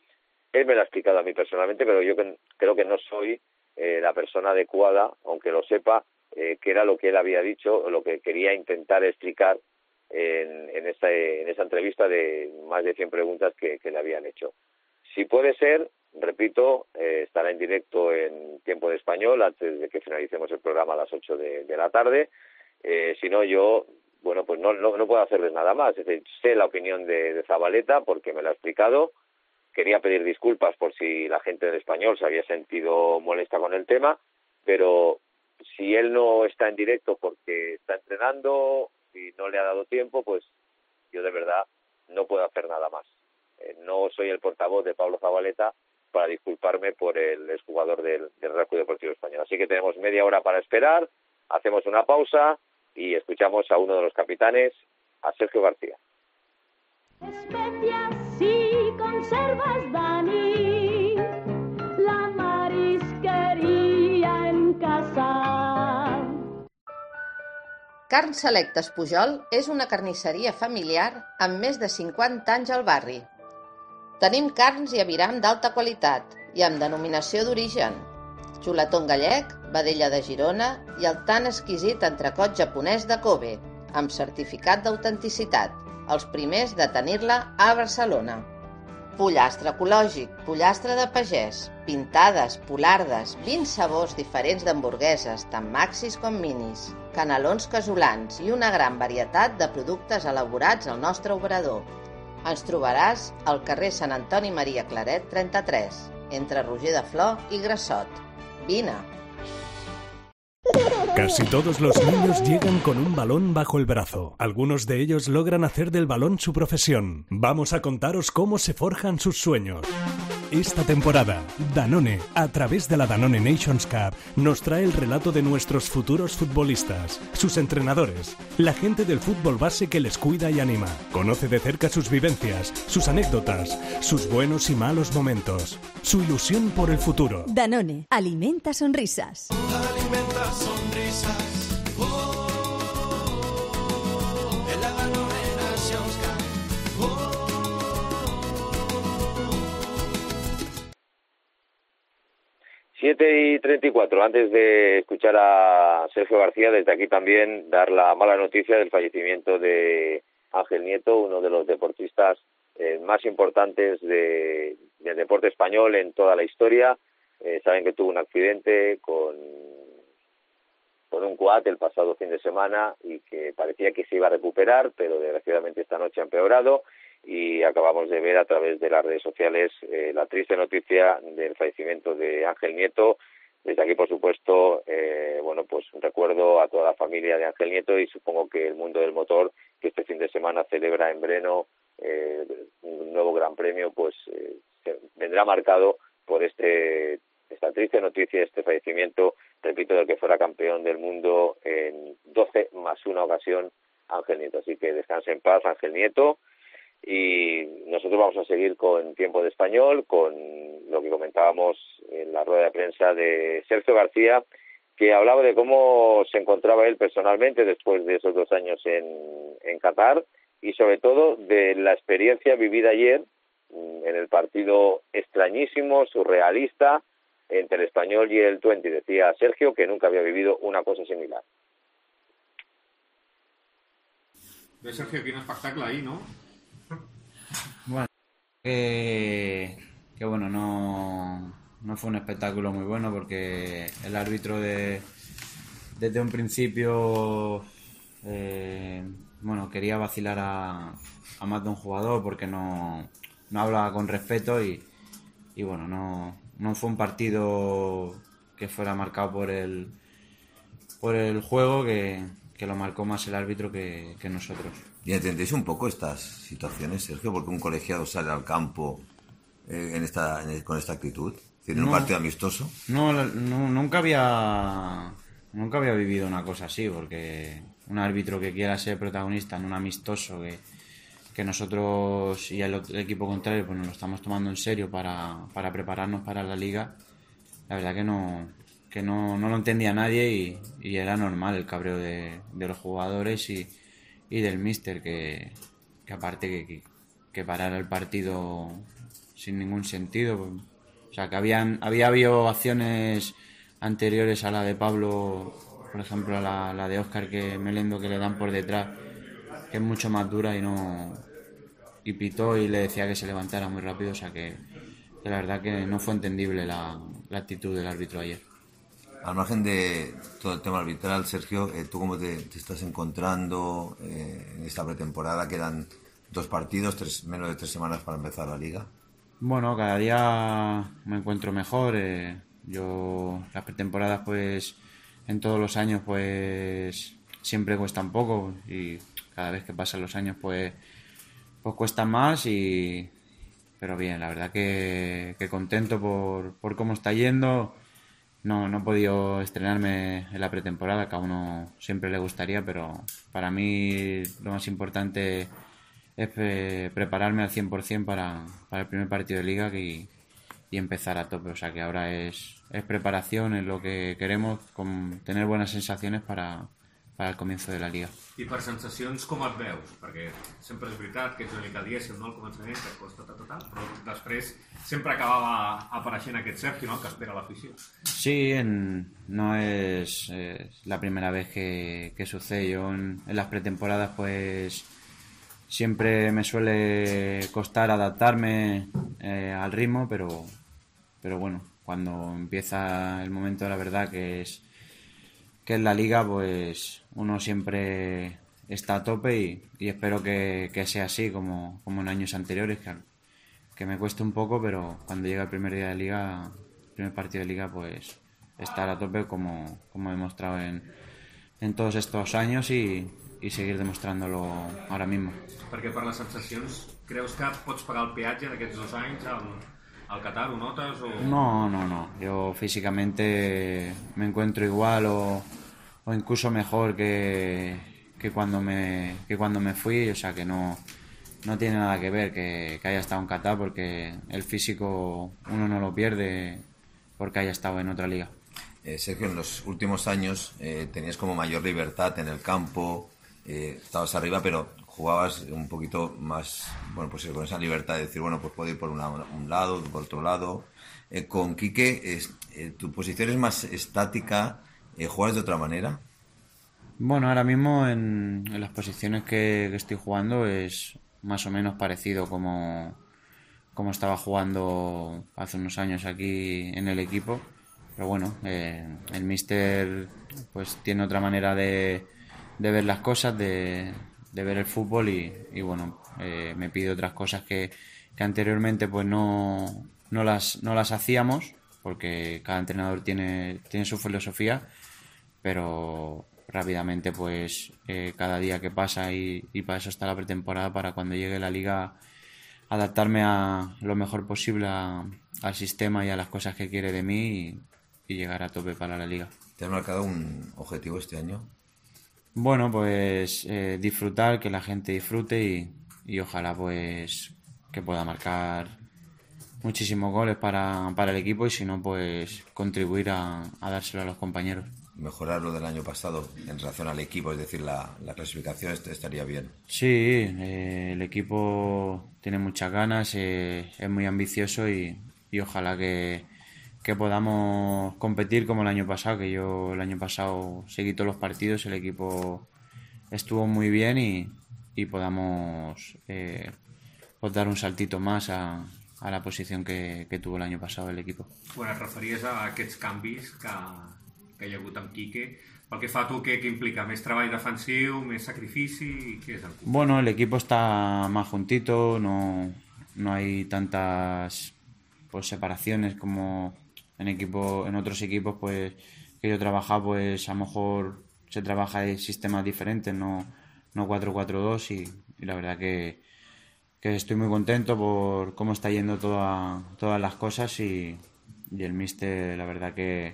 Él me lo ha explicado a mí personalmente, pero yo creo que no soy la persona adecuada, aunque lo sepa, que era lo que él había dicho, o lo que quería intentar explicar en esa entrevista de más de 100 preguntas que le habían hecho. Si puede ser, repito, estará en directo en Tiempo de Español antes de que finalicemos el programa a las 8 de la tarde. Si no, yo, bueno, pues no puedo hacerles nada más. Es decir, sé la opinión de Zabaleta porque me la ha explicado. Quería pedir disculpas por si la gente del Español se había sentido molesta con el tema, pero si él no está en directo porque está entrenando y no le ha dado tiempo, pues yo de verdad no puedo hacer nada más. No soy el portavoz de Pablo Zabaleta para disculparme por el exjugador del Real Club Deportivo Español. Así que tenemos media hora para esperar, hacemos una pausa y escuchamos a uno de los capitanes, a Sergio García. Especias y conservas, Dani, la marisquería en casa. Carn Selectes Pujol és una carnisseria familiar amb més de 50 anys al barri. Tenim carns i aviram d'alta qualitat i amb denominació d'origen. Xuletón gallec, vedella de Girona i el tan exquisit entrecot japonès de Kobe, amb certificat d'autenticitat, els primers de tenir-la a Barcelona. Pollastre ecològic, pollastre de pagès, pintades, polardes, 20 sabors diferents d'hamburgueses, tant maxis com minis, canelons casolans i una gran varietat de productes elaborats al nostre obrador. Ens trobaràs al carrer Sant Antoni Maria Claret 33, entre Roger de Flor i Grassot. Vine! Casi todos los niños llegan con un balón bajo el brazo. Algunos de ellos logran hacer del balón su profesión. Vamos a contaros cómo se forjan sus sueños. Esta temporada, Danone, a través de la Danone Nations Cup, nos trae el relato de nuestros futuros futbolistas, sus entrenadores, la gente del fútbol base que les cuida y anima. Conoce de cerca sus vivencias, sus anécdotas, sus buenos y malos momentos, su ilusión por el futuro. Danone, alimenta sonrisas. Alimenta sonrisas. En la Danone Nations Cup. 7:34. Antes de escuchar a Sergio García, desde aquí también dar la mala noticia del fallecimiento de Ángel Nieto, uno de los deportistas más importantes del deporte español en toda la historia. Saben que tuvo un accidente con un quad el pasado fin de semana y que parecía que se iba a recuperar, pero desgraciadamente esta noche ha empeorado. Y acabamos de ver a través de las redes sociales la triste noticia del fallecimiento de Ángel Nieto. Desde aquí, por supuesto, pues un recuerdo a toda la familia de Ángel Nieto y supongo que el mundo del motor, que este fin de semana celebra en Breno un nuevo gran premio, pues vendrá marcado por esta triste noticia, este fallecimiento, repito, del que fuera campeón del mundo en 12 más una ocasión, Ángel Nieto. Así que descanse en paz, Ángel Nieto. Y nosotros vamos a seguir con Tiempo de Español, con lo que comentábamos en la rueda de prensa de Sergio García, que hablaba de cómo se encontraba él personalmente después de esos 2 años en Qatar y sobre todo de la experiencia vivida ayer en el partido extrañísimo, surrealista, entre el Español y el Twente. Decía Sergio que nunca había vivido una cosa similar. Bé, Sergio, quin espectacle ahir, no? Bueno, que bueno, no fue un espectáculo muy bueno porque el árbitro desde un principio quería vacilar a más de un jugador porque no hablaba con respeto y bueno, no fue un partido que fuera marcado por el juego que lo marcó más el árbitro que nosotros. ¿Y entendéis un poco estas situaciones, Sergio? Porque un colegiado sale al campo con esta actitud, en un partido amistoso. Nunca había vivido una cosa así, porque un árbitro que quiera ser protagonista en un amistoso que nosotros y el equipo contrario pues nos lo estamos tomando en serio para prepararnos para la liga, la verdad que no lo entendía nadie y era normal el cabreo de los jugadores y del míster que aparte que parar el partido sin ningún sentido. O sea, que había habido acciones anteriores a la de Pablo, por ejemplo a la de Óscar Melendo, que le dan por detrás, que es mucho más dura y pitó y le decía que se levantara muy rápido. O sea que la verdad que no fue entendible la actitud del árbitro ayer. Al margen de todo el tema arbitral, Sergio, ¿tú cómo te estás encontrando en esta pretemporada? Quedan 2 partidos, menos de 3 semanas para empezar la liga. Bueno, cada día me encuentro mejor. Yo las pretemporadas, pues en todos los años, pues siempre cuesta un poco, y cada vez que pasan los años, pues cuestan más, pero bien, la verdad que contento por cómo está yendo. No he podido estrenarme en la pretemporada, que a uno siempre le gustaría, pero para mí lo más importante es prepararme al 100% para el primer partido de liga y empezar a tope. O sea que ahora es preparación, es lo que queremos, tener buenas sensaciones para el comienzo de la liga. I per sensacions com et veus? Perquè sempre és veritat que ets una mica dièsel, no?, al començament, que et costa tal, però després sempre acabava apareixent aquest Sergio, no?, que espera l'afició. Sí, no es la primera vez que sucede. Yo en las pretemporadas pues siempre me suele costar adaptarme al ritmo, pero bueno, cuando empieza el momento de la verdad, que es la liga, pues uno siempre está a tope y espero que sea así como en años anteriores, que me cueste un poco, pero cuando llega el primer día de liga, el primer partido de liga, pues estar a tope como he demostrado en todos estos años y seguir demostrándolo ahora mismo. Perquè per les sensacions, creus que pots pagar el peatge d'aquests 2 anys al Qatar, ho notes? O... No. Yo físicamente me encuentro igual o incluso mejor que cuando me fui. O sea que no tiene nada que ver que haya estado en Qatar, porque el físico uno no lo pierde porque haya estado en otra liga. Sergio, en los últimos años tenías como mayor libertad en el campo, estabas arriba, pero jugabas un poquito más, bueno, pues con esa libertad de decir, bueno, pues puedo ir por un lado, por otro lado. Con Quique, tu posición es más estática, ¿juegas de otra manera? Bueno, ahora mismo en las posiciones que estoy jugando es más o menos parecido como estaba jugando hace unos años aquí en el equipo. Pero bueno, el míster pues tiene otra manera de ver las cosas, de ver el fútbol y bueno, me pide otras cosas que anteriormente pues no las hacíamos, porque cada entrenador tiene su filosofía, pero rápidamente pues cada día que pasa y para eso está la pretemporada, para cuando llegue la liga adaptarme a lo mejor posible al sistema y a las cosas que quiere de mí y llegar a tope para la liga. ¿Te has marcado un objetivo este año? Bueno, pues disfrutar, que la gente disfrute y ojalá pues que pueda marcar muchísimos goles para el equipo, y si no pues contribuir a dárselo a los compañeros. Mejorar lo del año pasado en relación al equipo, es decir, la clasificación estaría bien. Sí, el equipo tiene muchas ganas, es muy ambicioso y ojalá que podamos competir como el año pasado, que yo el año pasado seguí todos los partidos, el equipo estuvo muy bien y podamos pues dar un saltito más a la posición que tuvo el año pasado el equipo. Quan et referies a aquests canvis que hi ha hagut amb Quique, pel que fa a tu, què implica? Més treball defensiu, més sacrifici? Què és el club? Bueno, el equipo está más juntito, no hay tantas pues separaciones como en otros equipos pues que yo he trabajado, pues a lo mejor se trabaja de sistemas diferentes, no 4-4-2 y la verdad que estoy muy contento por cómo está yendo todas las cosas y el míster, la verdad que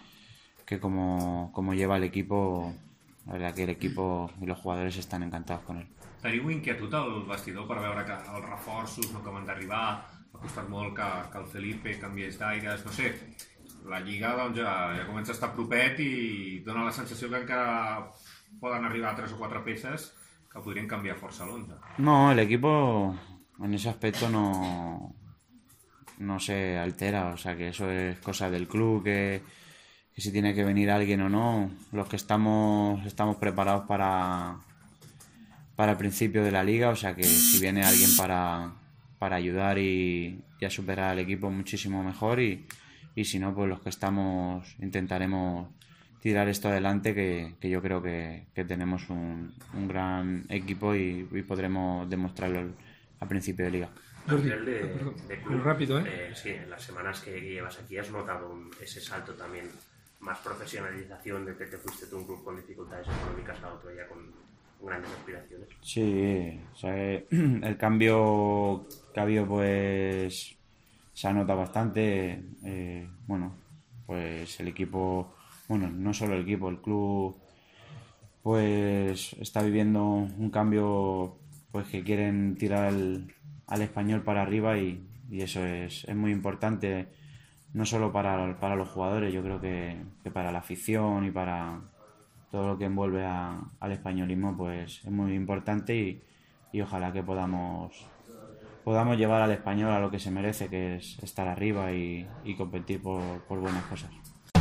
como lleva el equipo, la verdad que el equipo y los jugadores están encantados con él. Teniu inquietud al vestidor per veure que els reforços no acaben d'arribar? Ha costat molt que el Felipe canviés d'aires, no sé. La Lliga doncs, ja comença a estar propet i dona la sensació que encara poden arribar 3 o 4 peces que podrien canviar força l'11. No, el equipo en ese aspecto no no se altera, o sea que eso es cosa del club, que si tiene que venir alguien o no, los que estamos preparados para el principio de la liga, o sea que si viene alguien para ayudar y a superar al equipo muchísimo mejor y si no, pues los que estamos intentaremos tirar esto adelante, que yo creo que tenemos un gran equipo y podremos demostrarlo a principio de liga. A nivel de club, muy rápido, sí, en las semanas que llevas aquí has notado ese salto también, más profesionalización de que te fuiste tú un club con dificultades económicas a otro ya con grandes aspiraciones. Sí, o sea, el cambio que ha habido pues se ha notado bastante. Bueno, pues el equipo, bueno, no solo el equipo, el club pues está viviendo un cambio, pues que quieren tirar al Español para arriba y eso es muy importante, no solo para los jugadores, yo creo que para la afición y para todo lo que envuelve al españolismo, pues es muy importante y ojalá que podamos llevar al Español a lo que se merece, que es estar arriba y competir por buenas cosas.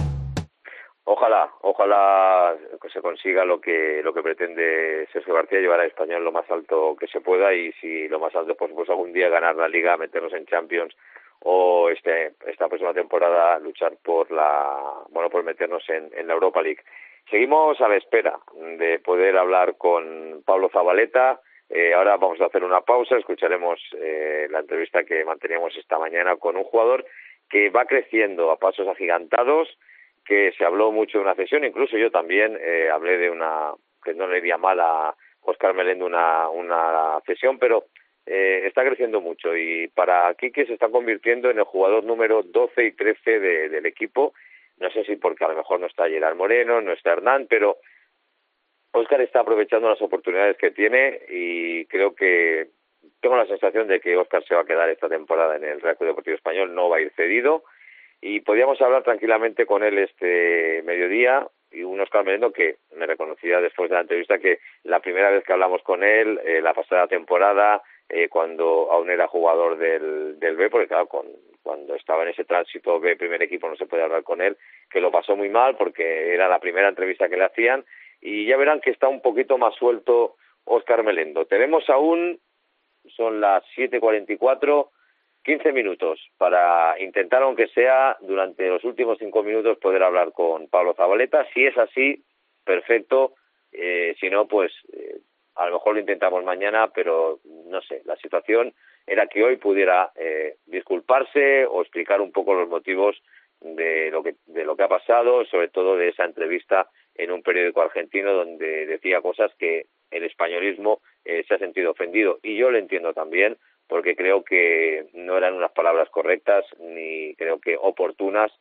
Ojalá que se consiga lo que pretende Sergio García, llevar al Español lo más alto que se pueda, y si lo más alto, pues algún día ganar la Liga, meternos en Champions, o esta próxima temporada luchar por meternos en la Europa League. Seguimos a la espera de poder hablar con Pablo Zabaleta. Ahora vamos a hacer una pausa, escucharemos la entrevista que manteníamos esta mañana con un jugador que va creciendo a pasos agigantados, que se habló mucho de una cesión, incluso yo también hablé de una, que no le iría mal a Óscar Melendo una cesión, pero está creciendo mucho y para Quique se está convirtiendo en el jugador número 12 y 13 del equipo. No sé si porque a lo mejor no está Gerard Moreno, no está Hernán, pero Óscar está aprovechando las oportunidades que tiene y creo que tengo la sensación de que Óscar se va a quedar esta temporada en el Real Club Deportivo Español, no va a ir cedido, y podíamos hablar tranquilamente con él este mediodía, y un Óscar Melendo que me reconocía después de la entrevista que la primera vez que hablamos con él, la pasada temporada, cuando aún era jugador del B, porque claro, cuando estaba en ese tránsito B, primer equipo, no se puede hablar con él, que lo pasó muy mal porque era la primera entrevista que le hacían, y ya verán que está un poquito más suelto Óscar Melendo. Tenemos aún, son las 7:44, 15 minutos para intentar, aunque sea durante los últimos 5 minutos, poder hablar con Pablo Zabaleta. Si es así, perfecto. Si no, pues a lo mejor lo intentamos mañana, pero no sé, la situación era que hoy pudiera disculparse o explicar un poco los motivos de lo que ha pasado, sobre todo de esa entrevista en un periódico argentino donde decía cosas que el españolismo se ha sentido ofendido, y yo lo entiendo también, porque creo que no eran unas palabras correctas ni creo que oportunas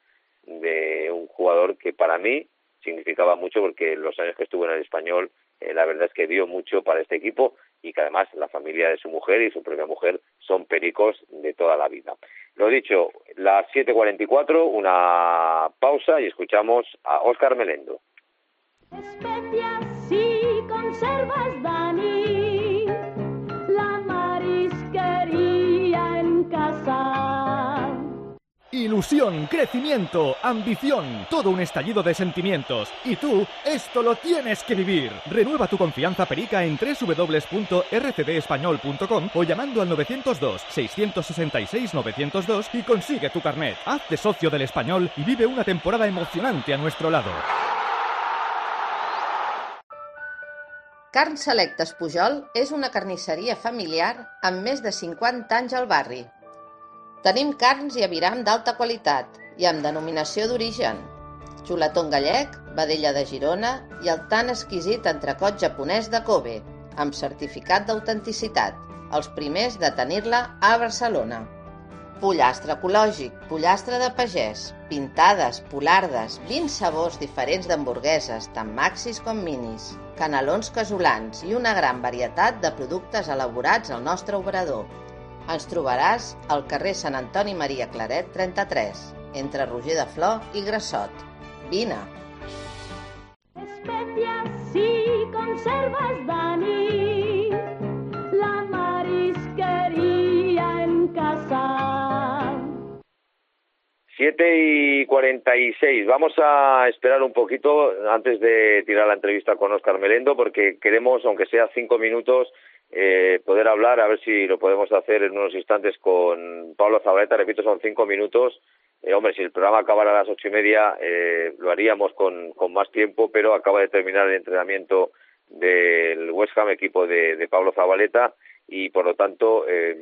de un jugador que para mí significaba mucho, porque los años que estuvo en el Español la verdad es que dio mucho para este equipo, y que además la familia de su mujer y su propia mujer son pericos de toda la vida. Lo dicho, las 7:44, una pausa y escuchamos a Óscar Melendo. Especias y conservas, Dani, la marisquería en casa. Ilusión, crecimiento, ambición, todo un estallido de sentimientos. Y tú, esto lo tienes que vivir. Renueva tu confianza perica en www.rcdespañol.com o llamando al 902-666-902 y consigue tu carnet. Hazte socio del Español y vive una temporada emocionante a nuestro lado. Carn Selectes Pujol és una carnisseria familiar amb més de 50 anys al barri. Tenim carns i aviram d'alta qualitat i amb denominació d'origen. Xuletón gallec, vedella de Girona i el tan exquisit entrecot japonès de Kobe, amb certificat d'autenticitat, els primers de tenir-la a Barcelona. Pollastre ecològic, pollastre de pagès, pintades, polardes, 20 sabors diferents d'hamburgueses, tant maxis com minis, canelons casolans i una gran varietat de productes elaborats al nostre obrador. Ens trobaràs al carrer Sant Antoni Maria Claret 33, entre Roger de Flor i Grassot. Vine! Especias y conservas, Dani, la marisquería en casa. 7:46. Vamos a esperar un poquito antes de tirar la entrevista con Óscar Melendo, porque queremos, aunque sea 5 minutos, poder hablar, a ver si lo podemos hacer en unos instantes con Pablo Zabaleta. Repito, son 5 minutos. Hombre, si el programa acabara a las 8:30, lo haríamos con más tiempo, pero acaba de terminar el entrenamiento del West Ham, equipo de Pablo Zabaleta, y por lo tanto,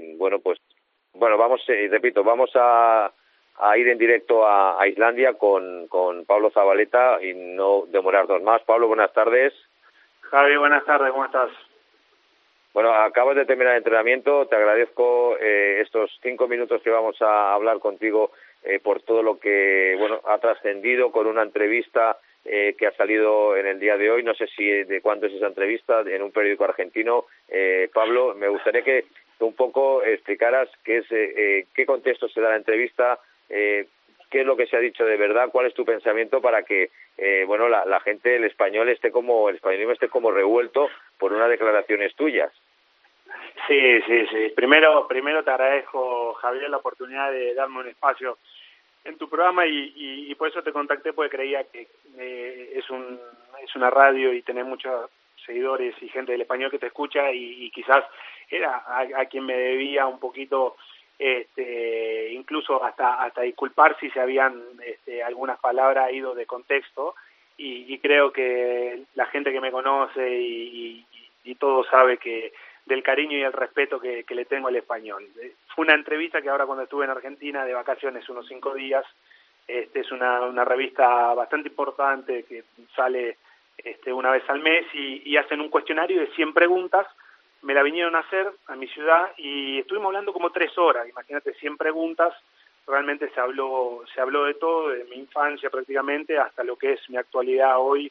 vamos a ir en directo a Islandia con Pablo Zabaleta y no demorarnos más. Pablo, buenas tardes. Javi, buenas tardes, ¿cómo estás? Bueno, acabas de terminar el entrenamiento, te agradezco estos 5 minutos que vamos a hablar contigo por todo lo que ha trascendido con una entrevista que ha salido en el día de hoy. No sé si de cuándo es esa entrevista, en un periódico argentino. Pablo, me gustaría que un poco explicaras qué contexto se da la entrevista, qué es lo que se ha dicho de verdad, cuál es tu pensamiento para que la gente, el españolismo esté como revuelto por unas declaraciones tuyas. Sí. Primero te agradezco, Javier, la oportunidad de darme un espacio en tu programa y por eso te contacté, porque creía que es una radio y tenés muchos seguidores y gente del español que te escucha y quizás era a quien me debía un poquito, incluso hasta disculpar si se habían algunas palabras ido de contexto y creo que la gente que me conoce y todo sabe que del cariño y el respeto que le tengo al español. Fue una entrevista que ahora cuando estuve en Argentina de vacaciones unos 5 días, es una revista bastante importante que sale una vez al mes y hacen un cuestionario de 100 preguntas. Me la vinieron a hacer a mi ciudad y estuvimos hablando como 3 horas. Imagínate, 100 preguntas, realmente se habló de todo, de mi infancia prácticamente hasta lo que es mi actualidad hoy,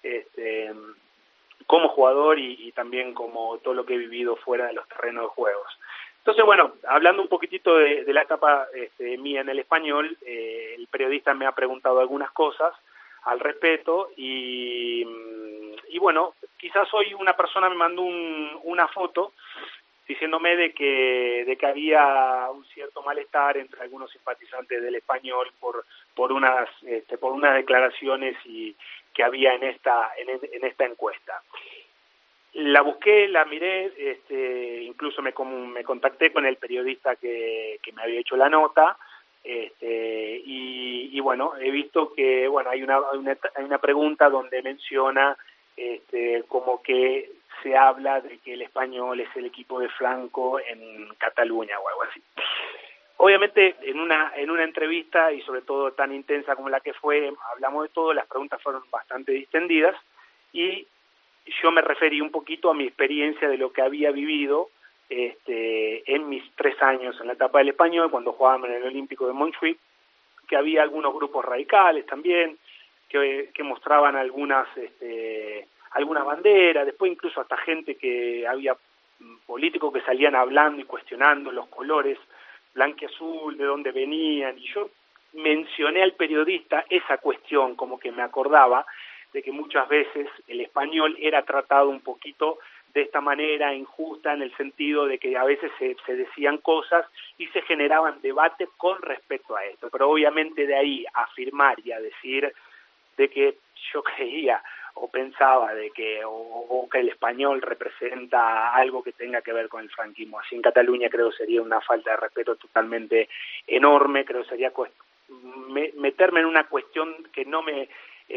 como jugador y también como todo lo que he vivido fuera de los terrenos de juegos. Entonces, hablando un poquitito de la etapa mía en el español, el periodista me ha preguntado algunas cosas al respecto y quizás hoy una persona me mandó una foto diciéndome de que había un cierto malestar entre algunos simpatizantes del español por unas declaraciones que había en esta encuesta. La busqué, la miré, incluso me contacté con el periodista que me había hecho la nota, y he visto que hay una pregunta donde menciona como que se habla de que el español es el equipo de Franco en Cataluña o algo así. Obviamente en una entrevista y sobre todo tan intensa como la que fue, hablamos de todo, las preguntas fueron bastante distendidas y yo me referí un poquito a mi experiencia de lo que había vivido en mis 3 años en la etapa del español, cuando jugábamos en el Olímpico de Montjuic, que había algunos grupos radicales también, que mostraban algunas banderas, después incluso hasta gente que había políticos que salían hablando y cuestionando los colores blanquiazul, de dónde venían, y yo mencioné al periodista esa cuestión, como que me acordaba de que muchas veces el español era tratado un poquito de esta manera injusta, en el sentido de que a veces se decían cosas y se generaban debates con respecto a esto, pero obviamente de ahí a afirmar y a decir de que yo creía o pensaba de que o que el español representa algo que tenga que ver con el franquismo. Así en Cataluña creo sería una falta de respeto totalmente enorme, creo sería meterme en una cuestión que no me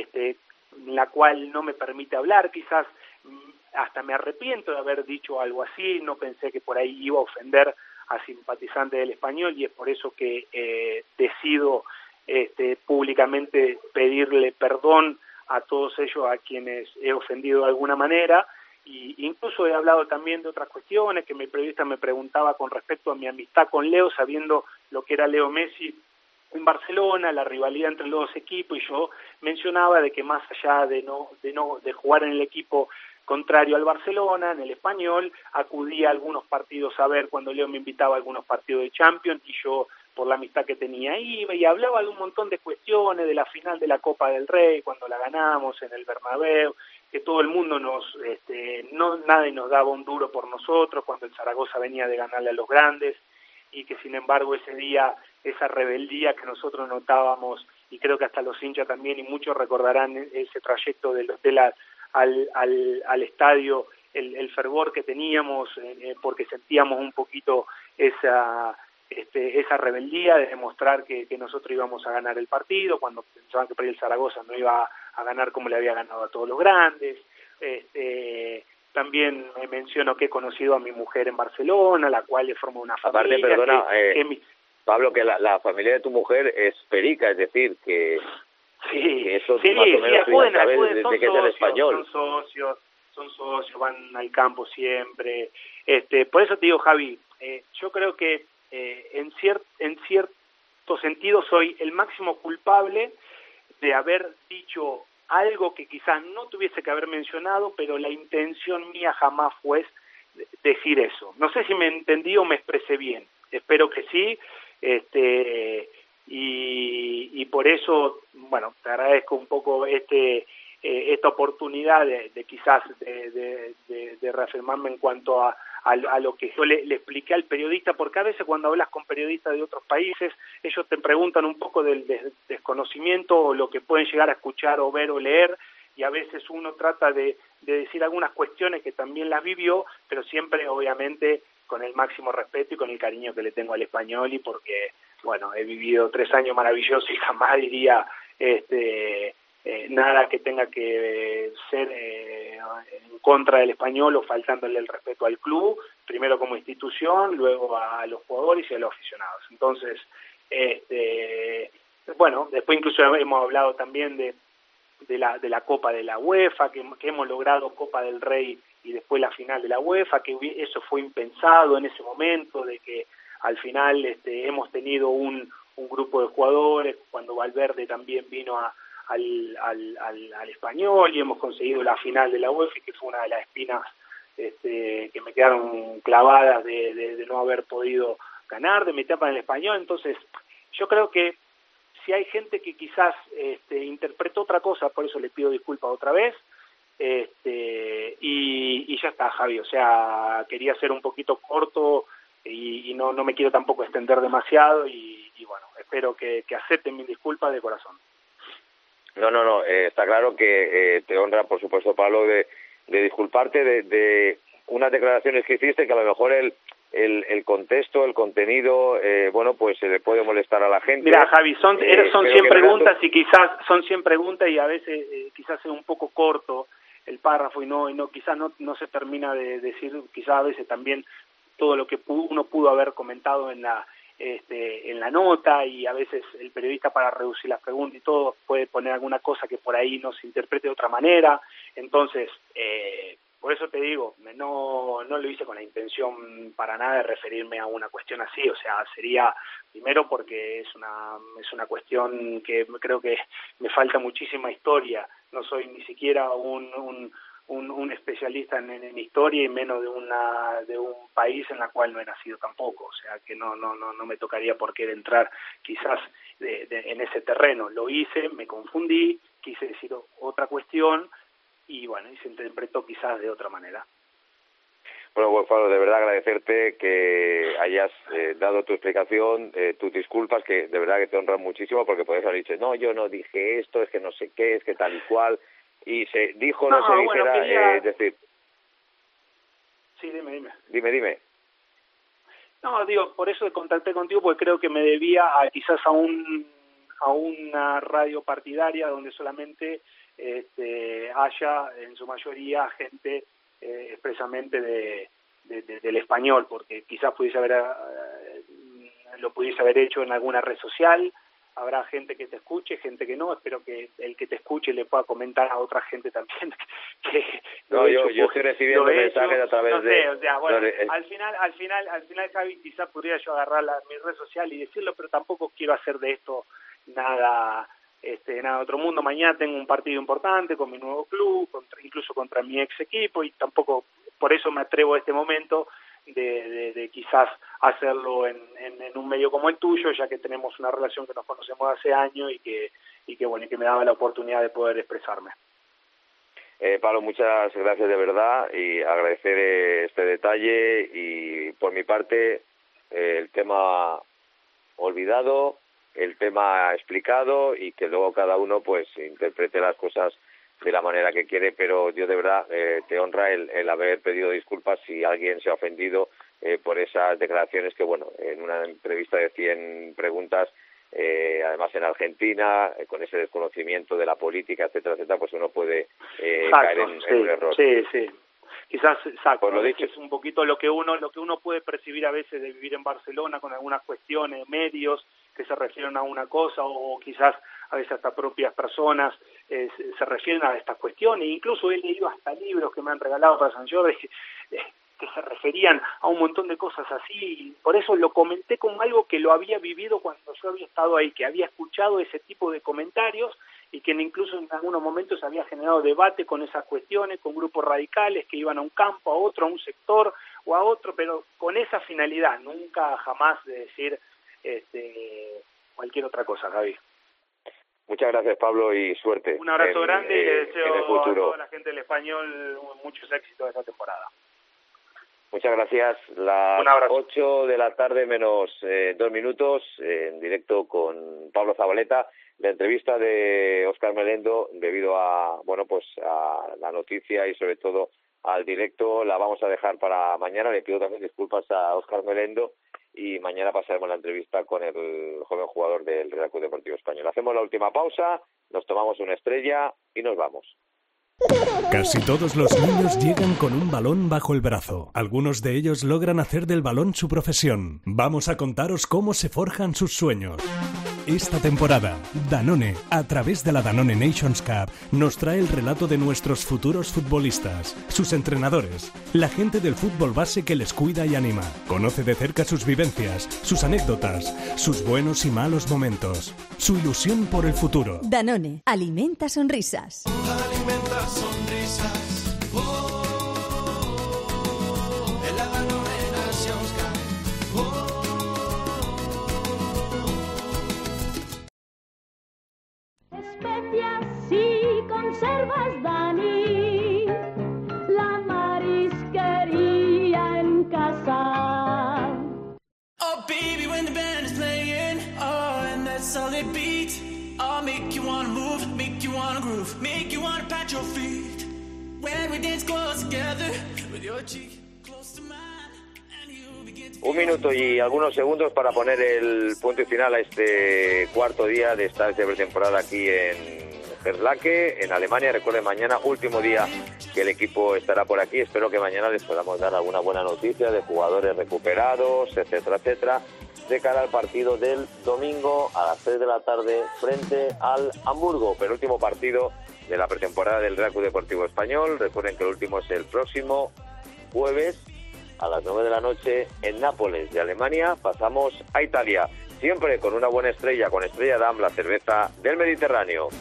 la cual no me permite hablar, quizás hasta me arrepiento de haber dicho algo así, no pensé que por ahí iba a ofender a simpatizantes del español y es por eso que decido públicamente pedirle perdón a todos ellos a quienes he ofendido de alguna manera, y incluso he hablado también de otras cuestiones que mi periodista me preguntaba con respecto a mi amistad con Leo, sabiendo lo que era Leo Messi en Barcelona, la rivalidad entre los dos equipos, y yo mencionaba de que más allá de jugar en el equipo contrario al Barcelona, en el español, acudía a algunos partidos a ver cuando Leo me invitaba a algunos partidos de Champions y yo, por la amistad que tenía, iba y hablaba de un montón de cuestiones, de la final de la Copa del Rey, cuando la ganamos en el Bernabéu, que todo el mundo nadie nos daba un duro por nosotros, cuando el Zaragoza venía de ganarle a los grandes, y que sin embargo ese día esa rebeldía que nosotros notábamos, y creo que hasta los hinchas también, y muchos recordarán ese trayecto del hotel al estadio, el fervor que teníamos, porque sentíamos un poquito esa rebeldía de demostrar que nosotros íbamos a ganar el partido, cuando pensaban que por ahí el Zaragoza no iba a ganar como le había ganado a todos los grandes. También menciono que he conocido a mi mujer en Barcelona, la cual le forma una familia. Aparte, perdona, Pablo, que la familia de tu mujer es perica, es decir, que eso más o menos tú ya sabes desde que es el español. Son socios, van al campo siempre. Por eso te digo, Javi, yo creo que en cierto sentido soy el máximo culpable de haber dicho algo que quizás no tuviese que haber mencionado, pero la intención mía jamás fue decir eso. No sé si me entendí o me expresé bien, espero que sí, y por eso, bueno, te agradezco un poco esta oportunidad de quizás de reafirmarme en cuanto a lo que yo le expliqué al periodista, porque a veces cuando hablas con periodistas de otros países, ellos te preguntan un poco del desconocimiento o lo que pueden llegar a escuchar o ver o leer, y a veces uno trata de decir algunas cuestiones que también las vivió, pero siempre obviamente con el máximo respeto y con el cariño que le tengo al español, y porque, bueno, he vivido 3 años maravillosos y jamás diría nada que tenga que ser en contra del español o faltándole el respeto al club, primero como institución, luego a los jugadores y a los aficionados. Entonces, bueno, después incluso hemos hablado también de la Copa de la UEFA, que hemos logrado Copa del Rey y después la final de la UEFA, que eso fue impensado en ese momento, de que al final hemos tenido un grupo de jugadores, cuando Valverde también vino al Español, y hemos conseguido la final de la UEFA, que fue una de las espinas que me quedaron clavadas de no haber podido ganar, de mi etapa en el Español. Entonces, yo creo que si hay gente que quizás interpretó otra cosa, por eso le pido disculpas otra vez, y ya está, Javi. O sea, quería ser un poquito corto y no me quiero tampoco extender demasiado, y bueno, espero que acepten mis disculpas de corazón. No, está claro que te honra, por supuesto, Pablo, de disculparte de unas declaraciones que hiciste, que a lo mejor el contexto, el contenido, bueno, pues se le puede molestar a la gente. Mira, Javi, son 100 preguntas y quizás son 100 preguntas y a veces quizás es un poco corto el párrafo y quizás no se termina de decir, quizás a veces también todo lo que uno pudo haber comentado en la nota, y a veces el periodista, para reducir las preguntas y todo, puede poner alguna cosa que por ahí no se interprete de otra manera. Entonces, por eso te digo, no lo hice con la intención para nada de referirme a una cuestión así. O sea, sería primero porque es una cuestión que creo que me falta muchísima historia. No soy ni siquiera un especialista en historia, y menos de un país en la cual no he nacido tampoco. O sea que no me tocaría por qué entrar quizás en ese terreno. Lo hice, me confundí, quise decir otra cuestión, y bueno, y se interpretó quizás de otra manera. Bueno, Pablo, de verdad agradecerte que hayas dado tu explicación, tus disculpas, que de verdad que te honran muchísimo, porque podías haber dicho, no, yo no dije esto, es que no sé qué, es que tal y cual, y se dijo, no se dijera, quería... decir... Sí, dime. Dime. No, digo, por eso contacté contigo, porque creo que me debía quizás a una radio partidaria donde solamente haya en su mayoría gente expresamente del español, porque quizás lo pudiese haber hecho en alguna red social. Habrá gente que te escuche, gente que no. Espero que el que te escuche le pueda comentar a otra gente también yo estoy recibiendo mensajes a través de... O sea, bueno, al final, Javi, quizás podría yo agarrar mi red social y decirlo, pero tampoco quiero hacer de esto nada de otro mundo. Mañana tengo un partido importante con mi nuevo club, incluso contra mi ex equipo, y tampoco, por eso me atrevo a este momento de quizás hacerlo en un medio como el tuyo, ya que tenemos una relación que nos conocemos hace años y que me daba la oportunidad de poder expresarme. Pablo, muchas gracias de verdad, y agradecer este detalle, y por mi parte el tema olvidado, el tema explicado y que luego cada uno pues interprete las cosas de la manera que quiere, pero yo de verdad te honra el haber pedido disculpas si alguien se ha ofendido por esas declaraciones que, bueno, en una entrevista de 100 preguntas, además en Argentina, con ese desconocimiento de la política, etcétera, etcétera, pues uno puede caer en un error. Sí. Quizás, exacto, por lo dicho, es un poquito lo que uno puede percibir a veces de vivir en Barcelona con algunas cuestiones, medios que se refieren a una cosa, o quizás a veces hasta propias personas se refieren a estas cuestiones. Incluso he leído hasta libros que me han regalado para San Jordi que se referían a un montón de cosas así, y por eso lo comenté como algo que lo había vivido cuando yo había estado ahí, que había escuchado ese tipo de comentarios y que incluso en algunos momentos había generado debate con esas cuestiones, con grupos radicales que iban a un campo, a otro, a un sector o a otro, pero con esa finalidad, nunca jamás de decir cualquier otra cosa, Javi. Muchas gracias, Pablo, y suerte. Un abrazo grande y le deseo a futuro. toda la gente del Español muchos éxitos esta temporada. Muchas gracias. Las 8 de la tarde menos 2 minutos, en directo con Pablo Zabaleta. La entrevista de Óscar Melendo, debido a la noticia y sobre todo al directo, la vamos a dejar para mañana. Le pido también disculpas a Óscar Melendo y mañana pasaremos la entrevista con el joven jugador del Real Club Deportivo Español. Hacemos la última pausa, nos tomamos una estrella y nos vamos. Casi todos los niños llegan con un balón bajo el brazo. Algunos de ellos logran hacer del balón su profesión. Vamos a contaros cómo se forjan sus sueños. Esta temporada, Danone, a través de la Danone Nations Cup, nos trae el relato de nuestros futuros futbolistas, sus entrenadores, la gente del fútbol base que les cuida y anima. Conoce de cerca sus vivencias, sus anécdotas, sus buenos y malos momentos, su ilusión por el futuro. Danone, alimenta sonrisas. Alimenta sonrisas. En la Danone Nations Cup. Especias y conservas, Dani, la marisquería en casa. Oh baby, when the band is playing, oh, and that solid beat, I'll make you wanna move, make you wanna groove, make you wanna pat your feet. When we dance close together, with your cheek close to mine. 1 minuto y algunos segundos para poner el punto y final a este cuarto día de esta pretemporada aquí en Gerslake, en Alemania. Recuerden, mañana último día que el equipo estará por aquí. Espero que mañana les podamos dar alguna buena noticia de jugadores recuperados, etcétera, etcétera, de cara al partido del domingo a las 3 de la tarde frente al Hamburgo, penúltimo partido de la pretemporada del Real Club Deportivo Español. Recuerden que el último es el próximo jueves a las 9 de la noche en Nápoles. De Alemania pasamos a Italia, siempre con una buena estrella, con Estrella Damm, la cerveza del Mediterráneo.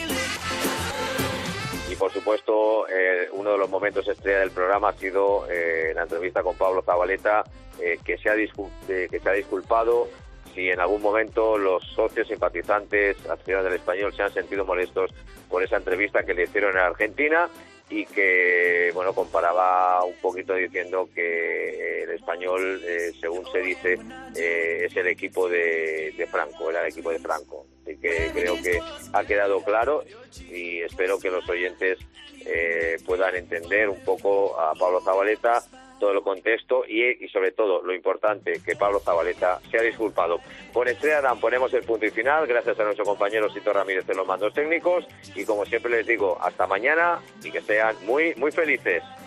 Y por supuesto, uno de los momentos estrella del programa ha sido la entrevista con Pablo Zabaleta, que se ha disculpado si en algún momento los socios simpatizantes aficionados del Español se han sentido molestos por esa entrevista que le hicieron en Argentina, y que, bueno, comparaba un poquito diciendo que el Español, según se dice, es el equipo de Franco, era el equipo de Franco. Así que creo que ha quedado claro y espero que los oyentes puedan entender un poco a Pablo Zabaleta, todo el contexto y sobre todo, lo importante, que Pablo Zabaleta se ha disculpado. Con Estrella Damm ponemos el punto y final, gracias a nuestro compañero Sito Ramírez en los mandos técnicos, y como siempre les digo, hasta mañana y que sean muy, muy felices.